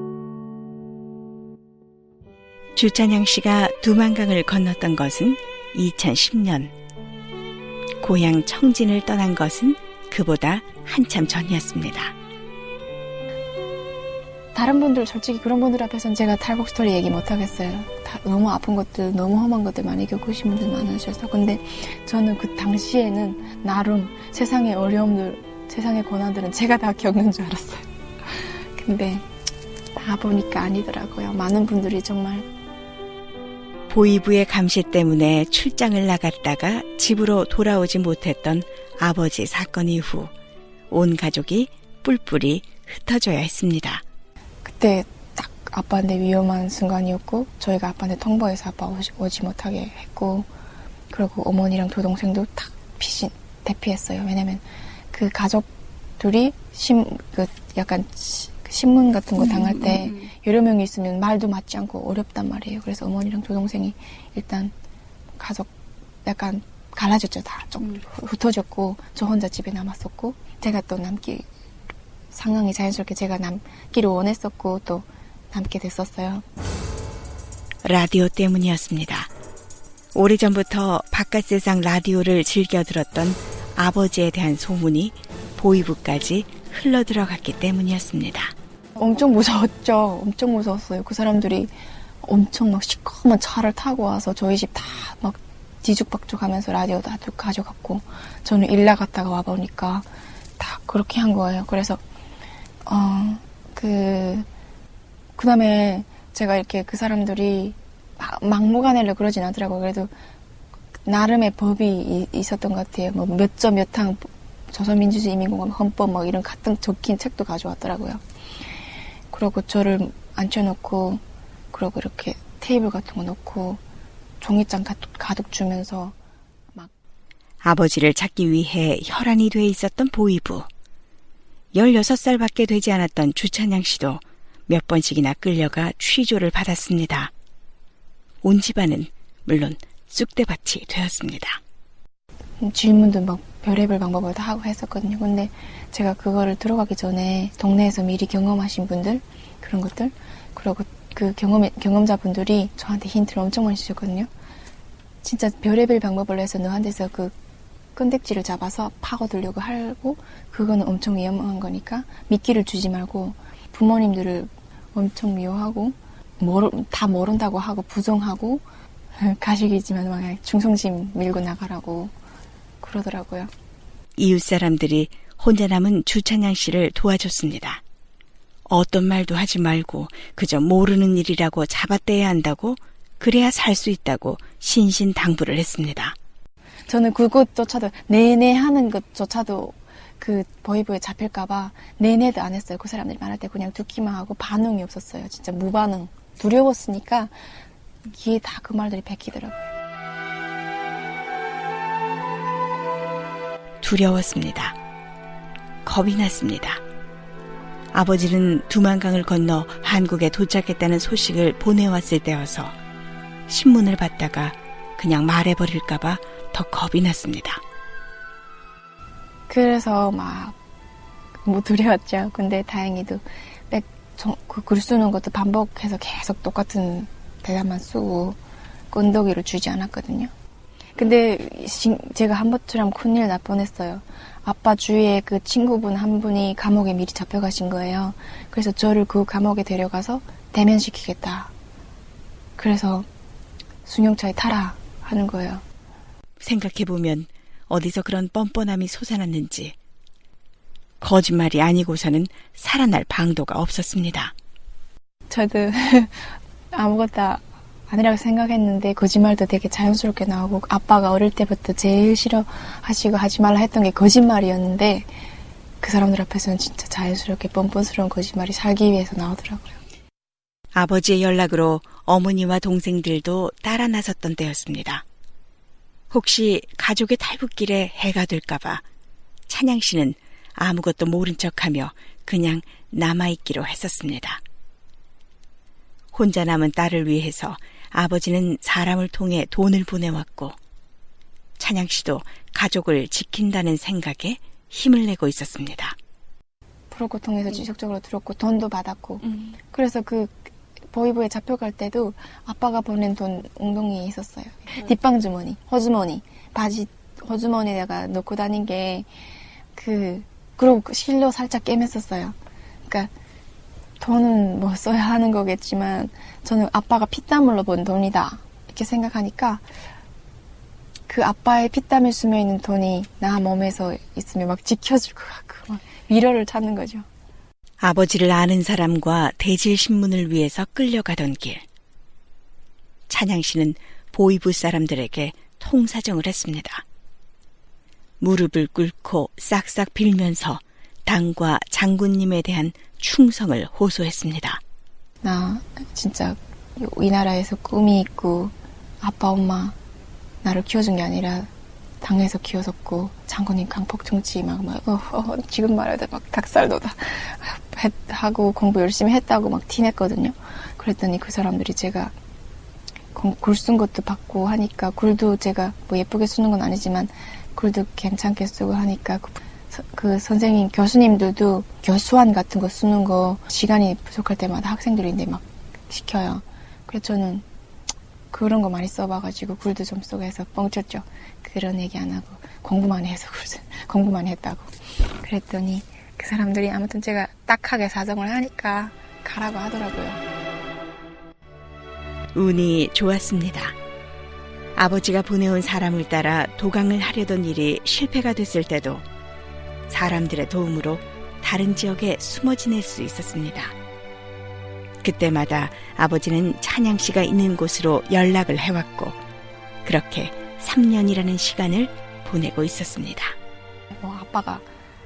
주찬양 씨가 두만강을 건넜던 것은 이천십 년. 고향 청진을 떠난 것은 그보다 한참 전이었습니다. 다른 분들 솔직히 그런 분들 앞에서는 제가 탈북 스토리 얘기 못하겠어요. 다 너무 아픈 것들, 너무 험한 것들 많이 겪으신 분들 많으셔서. 근데 저는 그 당시에는 나름 세상의 어려움들, 세상의 고난들은 제가 다 겪는 줄 알았어요. 근데 다 보니까 아니더라고요. 많은 분들이 정말. 보이부의 감시 때문에 출장을 나갔다가 집으로 돌아오지 못했던 아버지 사건 이후 온 가족이 뿔뿔이 흩어져야 했습니다. 그때 딱 아빠한테 위험한 순간이었고 저희가 아빠한테 통보해서 아빠 오지, 오지 못하게 했고 그리고 어머니랑 두 동생도 딱 피신, 대피했어요. 왜냐면 그 가족들이 심, 그 약간 신문 같은 거 당할 때 음, 음, 음. 여러 명이 있으면 말도 맞지 않고 어렵단 말이에요. 그래서 어머니랑 두 동생이 일단 가족 약간 갈라졌죠. 다 좀 음. 흩어졌고 저 혼자 집에 남았었고 제가 또 남기 상황이 자연스럽게 제가 남기를 원했었고 또 남게 됐었어요. 라디오 때문이었습니다. 오래전부터 바깥 세상 라디오를 즐겨 들었던 아버지에 대한 소문이 보이부까지 흘러들어갔기 때문이었습니다. 엄청 무서웠죠. 엄청 무서웠어요. 그 사람들이 엄청 막 시커먼 차를 타고 와서 저희 집 다 막 뒤죽박죽하면서 라디오 다 가져갔고 저는 일 나갔다가 와보니까 다 그렇게 한 거예요. 그래서 어, 그 그 다음에 제가 이렇게 그 사람들이 막, 막무가내로 그러진 않더라고요. 그래도 나름의 법이 있었던 것 같아요. 뭐 몇 점 몇 항 조선민주주의 인민공화국 헌법 막 이런 같은 적힌 책도 가져왔더라고요. 그러고 저를 앉혀놓고 그러고 이렇게 테이블 같은 거 놓고 종이장 가득, 가득 주면서 막 아버지를 찾기 위해 혈안이 돼 있었던 보이부. 열여섯 살밖에 되지 않았던 주찬양 씨도 몇 번씩이나 끌려가 취조를 받았습니다. 온 집안은 물론 쑥대밭이 되었습니다. 질문도 막 별의별 방법을 다 하고 했었거든요. 근데 제가 그거를 들어가기 전에 동네에서 미리 경험하신 분들 그런 것들 그리고 그 경험, 경험자분들이 저한테 힌트를 엄청 많이 주셨거든요. 진짜 별의별 방법을 해서 너한테서 그 끈덕지를 잡아서 파고들려고 하고 그거는 엄청 위험한 거니까 미끼를 주지 말고 부모님들을 엄청 미워하고 모르, 다 모른다고 하고 부정하고 가식이지만 막 충성심 밀고 나가라고 그러더라고요. 이웃 사람들이 혼자 남은 주찬양 씨를 도와줬습니다. 어떤 말도 하지 말고 그저 모르는 일이라고 잡아떼야 한다고 그래야 살 수 있다고 신신당부를 했습니다. 저는 그것조차도 내내 하는 것조차도 그 보이부에 잡힐까봐 내내도 안 했어요. 그 사람들이 말할 때 그냥 듣기만 하고 반응이 없었어요. 진짜 무반응. 두려웠으니까 귀에 다 그 말들이 베끼더라고요. 두려웠습니다. 겁이 났습니다. 아버지는 두만강을 건너 한국에 도착했다는 소식을 보내왔을 때여서 신문을 받다가 그냥 말해버릴까봐 더 겁이 났습니다. 그래서 막 뭐 두려웠죠. 근데 다행히도 그 글 쓰는 것도 반복해서 계속 똑같은 대답만 쓰고 끈덕이를 주지 않았거든요. 근데 제가 한 번처럼 큰일 날 뻔했어요. 아빠 주위에 그 친구분 한 분이 감옥에 미리 잡혀가신 거예요. 그래서 저를 그 감옥에 데려가서 대면시키겠다. 그래서 승용차에 타라 하는 거예요. 생각해보면 어디서 그런 뻔뻔함이 솟아났는지 거짓말이 아니고서는 살아날 방도가 없었습니다. 저도 아무것도 아니라고 생각했는데 거짓말도 되게 자연스럽게 나오고 아빠가 어릴 때부터 제일 싫어하시고 하지 말라 했던 게 거짓말이었는데 그 사람들 앞에서는 진짜 자연스럽게 뻔뻔스러운 거짓말이 살기 위해서 나오더라고요. 아버지의 연락으로 어머니와 동생들도 따라 나섰던 때였습니다. 혹시 가족의 탈북길에 해가 될까봐 찬양 씨는 아무것도 모른 척하며 그냥 남아있기로 했었습니다. 혼자 남은 딸을 위해서 아버지는 사람을 통해 돈을 보내왔고 찬양 씨도 가족을 지킨다는 생각에 힘을 내고 있었습니다. 프로코 통해서 지속적으로 들었고 돈도 받았고 음. 그래서 그 보이부에 잡혀갈 때도 아빠가 보낸 돈 웅덩이에 있었어요. 뒷방 주머니, 호주머니, 바지 호주머니에다가 넣고 다닌 게 그, 그리고 실로 살짝 꿰맸었어요. 그러니까 돈은 뭐 써야 하는 거겠지만 저는 아빠가 피땀으로 번 돈이다 이렇게 생각하니까 그 아빠의 피땀에 스며있는 돈이 나 몸에서 있으면 막 지켜줄 것 같고 막 위로를 찾는 거죠. 아버지를 아는 사람과 대질 신문을 위해서 끌려가던 길. 찬양 씨는 보이부 사람들에게 통사정을 했습니다. 무릎을 꿇고 싹싹 빌면서 당과 장군님에 대한 충성을 호소했습니다. 나 진짜 이 나라에서 꿈이 있고 아빠 엄마 나를 키워준 게 아니라 당에서 키워줬고 장군님 강폭 정치 막, 막 어, 어, 지금 말해도 막 닭살 돋아 하고 공부 열심히 했다고 막 티냈거든요. 그랬더니 그 사람들이 제가 굴 쓴 것도 받고 하니까 굴도 제가 뭐 예쁘게 쓰는 건 아니지만 글도 괜찮게 쓰고 하니까 그, 그 선생님 교수님들도 교수안 같은 거 쓰는 거 시간이 부족할 때마다 학생들인데 막 시켜요. 그래서 저는 그런 거 많이 써봐가지고 글도 좀 쓰고 해서 뻥쳤죠. 그런 얘기 안 하고 공부만 해서 공부만 했다고. 그랬더니 그 사람들이 아무튼 제가 딱하게 사정을 하니까 가라고 하더라고요. 운이 좋았습니다. 아버지가 보내온 사람을 따라 도강을 하려던 일이 실패가 됐을 때도 사람들의 도움으로 다른 지역에 숨어 지낼 수 있었습니다. 그때마다 아버지는 찬양 씨가 있는 곳으로 연락을 해왔고 그렇게 삼 년이라는 시간을 보내고 있었습니다. 뭐 아빠가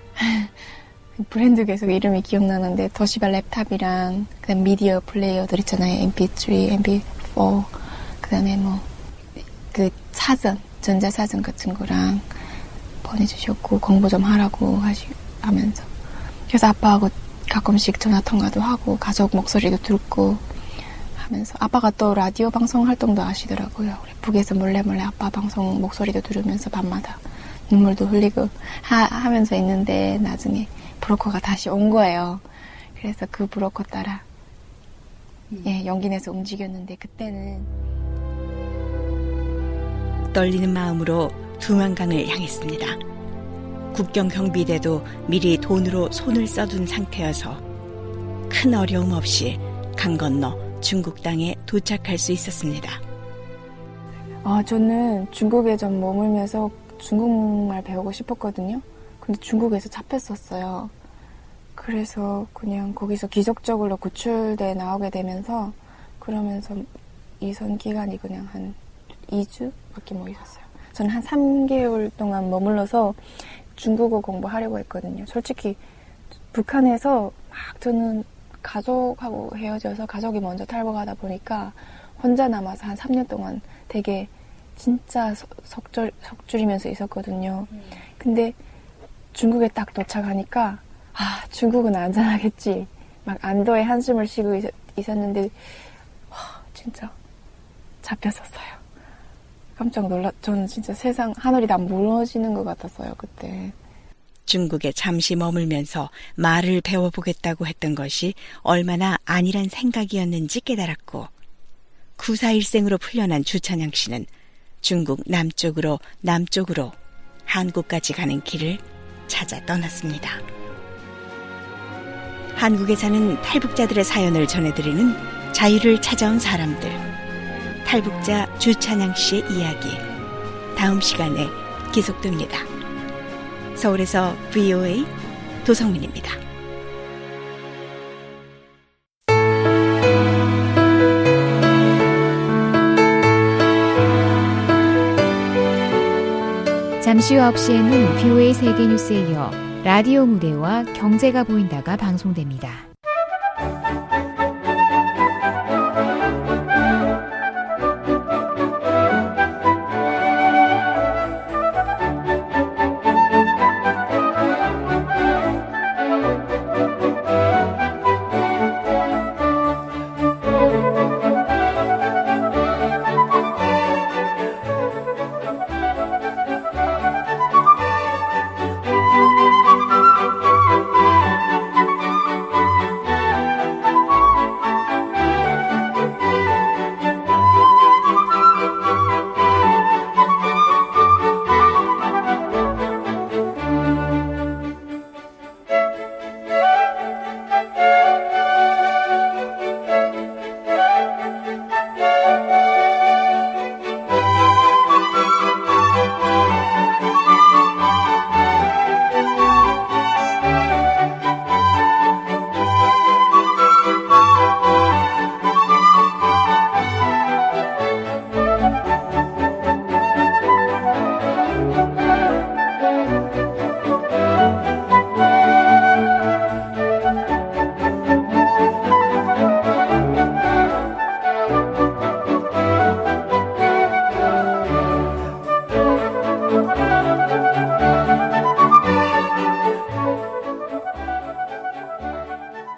브랜드 계속 이름이 기억나는데 도시바 랩탑이랑 그다음 미디어 플레이어들 있잖아요. 엠피쓰리, 엠피포 그다음에 뭐 그 사전, 전자사전 같은 거랑 보내주셨고 공부 좀 하라고 하시, 하면서 그래서 아빠하고 가끔씩 전화통화도 하고 가족 목소리도 듣고 하면서 아빠가 또 라디오 방송 활동도 하시더라고요. 북에서 몰래 몰래 아빠 방송 목소리도 들으면서 밤마다 눈물도 흘리고 하, 하면서 있는데 나중에 브로커가 다시 온 거예요. 그래서 그 브로커 따라 예, 용기 내서 움직였는데 그때는 떨리는 마음으로 두만강을 향했습니다. 국경 경비대도 미리 돈으로 손을 써둔 상태여서 큰 어려움 없이 강 건너 중국 땅에 도착할 수 있었습니다. 아, 저는 중국에 좀 머물면서 중국말 배우고 싶었거든요. 근데 중국에서 잡혔었어요. 그래서 그냥 거기서 기적적으로 구출돼 나오게 되면서 그러면서 이선 기간이 그냥 한 이 주밖에 못 있었어요. 저는 한 삼 개월 동안 머물러서 중국어 공부하려고 했거든요. 솔직히 북한에서 막 저는 가족하고 헤어져서 가족이 먼저 탈북하다 보니까 혼자 남아서 한 삼 년 동안 되게 진짜 석줄, 석줄이면서 있었거든요. 근데 중국에 딱 도착하니까 아, 중국은 안전하겠지. 막 안도의 한숨을 쉬고 있, 있었는데 와, 진짜 잡혔었어요. 깜짝 놀라, 저는 진짜 세상, 하늘이 다 무너지는 것 같았어요, 그때. 중국에 잠시 머물면서 말을 배워보겠다고 했던 것이 얼마나 아니란 생각이었는지 깨달았고 구사일생으로 풀려난 주찬양 씨는 중국 남쪽으로 남쪽으로 한국까지 가는 길을 찾아 떠났습니다. 한국에 사는 탈북자들의 사연을 전해드리는 자유를 찾아온 사람들, 탈북자 주찬양 씨의 이야기, 다음 시간에 계속됩니다. 서울에서 브이오에이 도성민입니다. 잠시 후 아홉 시에는 브이오에이 세계뉴스에 이어 라디오 무대와 경제가 보인다가 방송됩니다.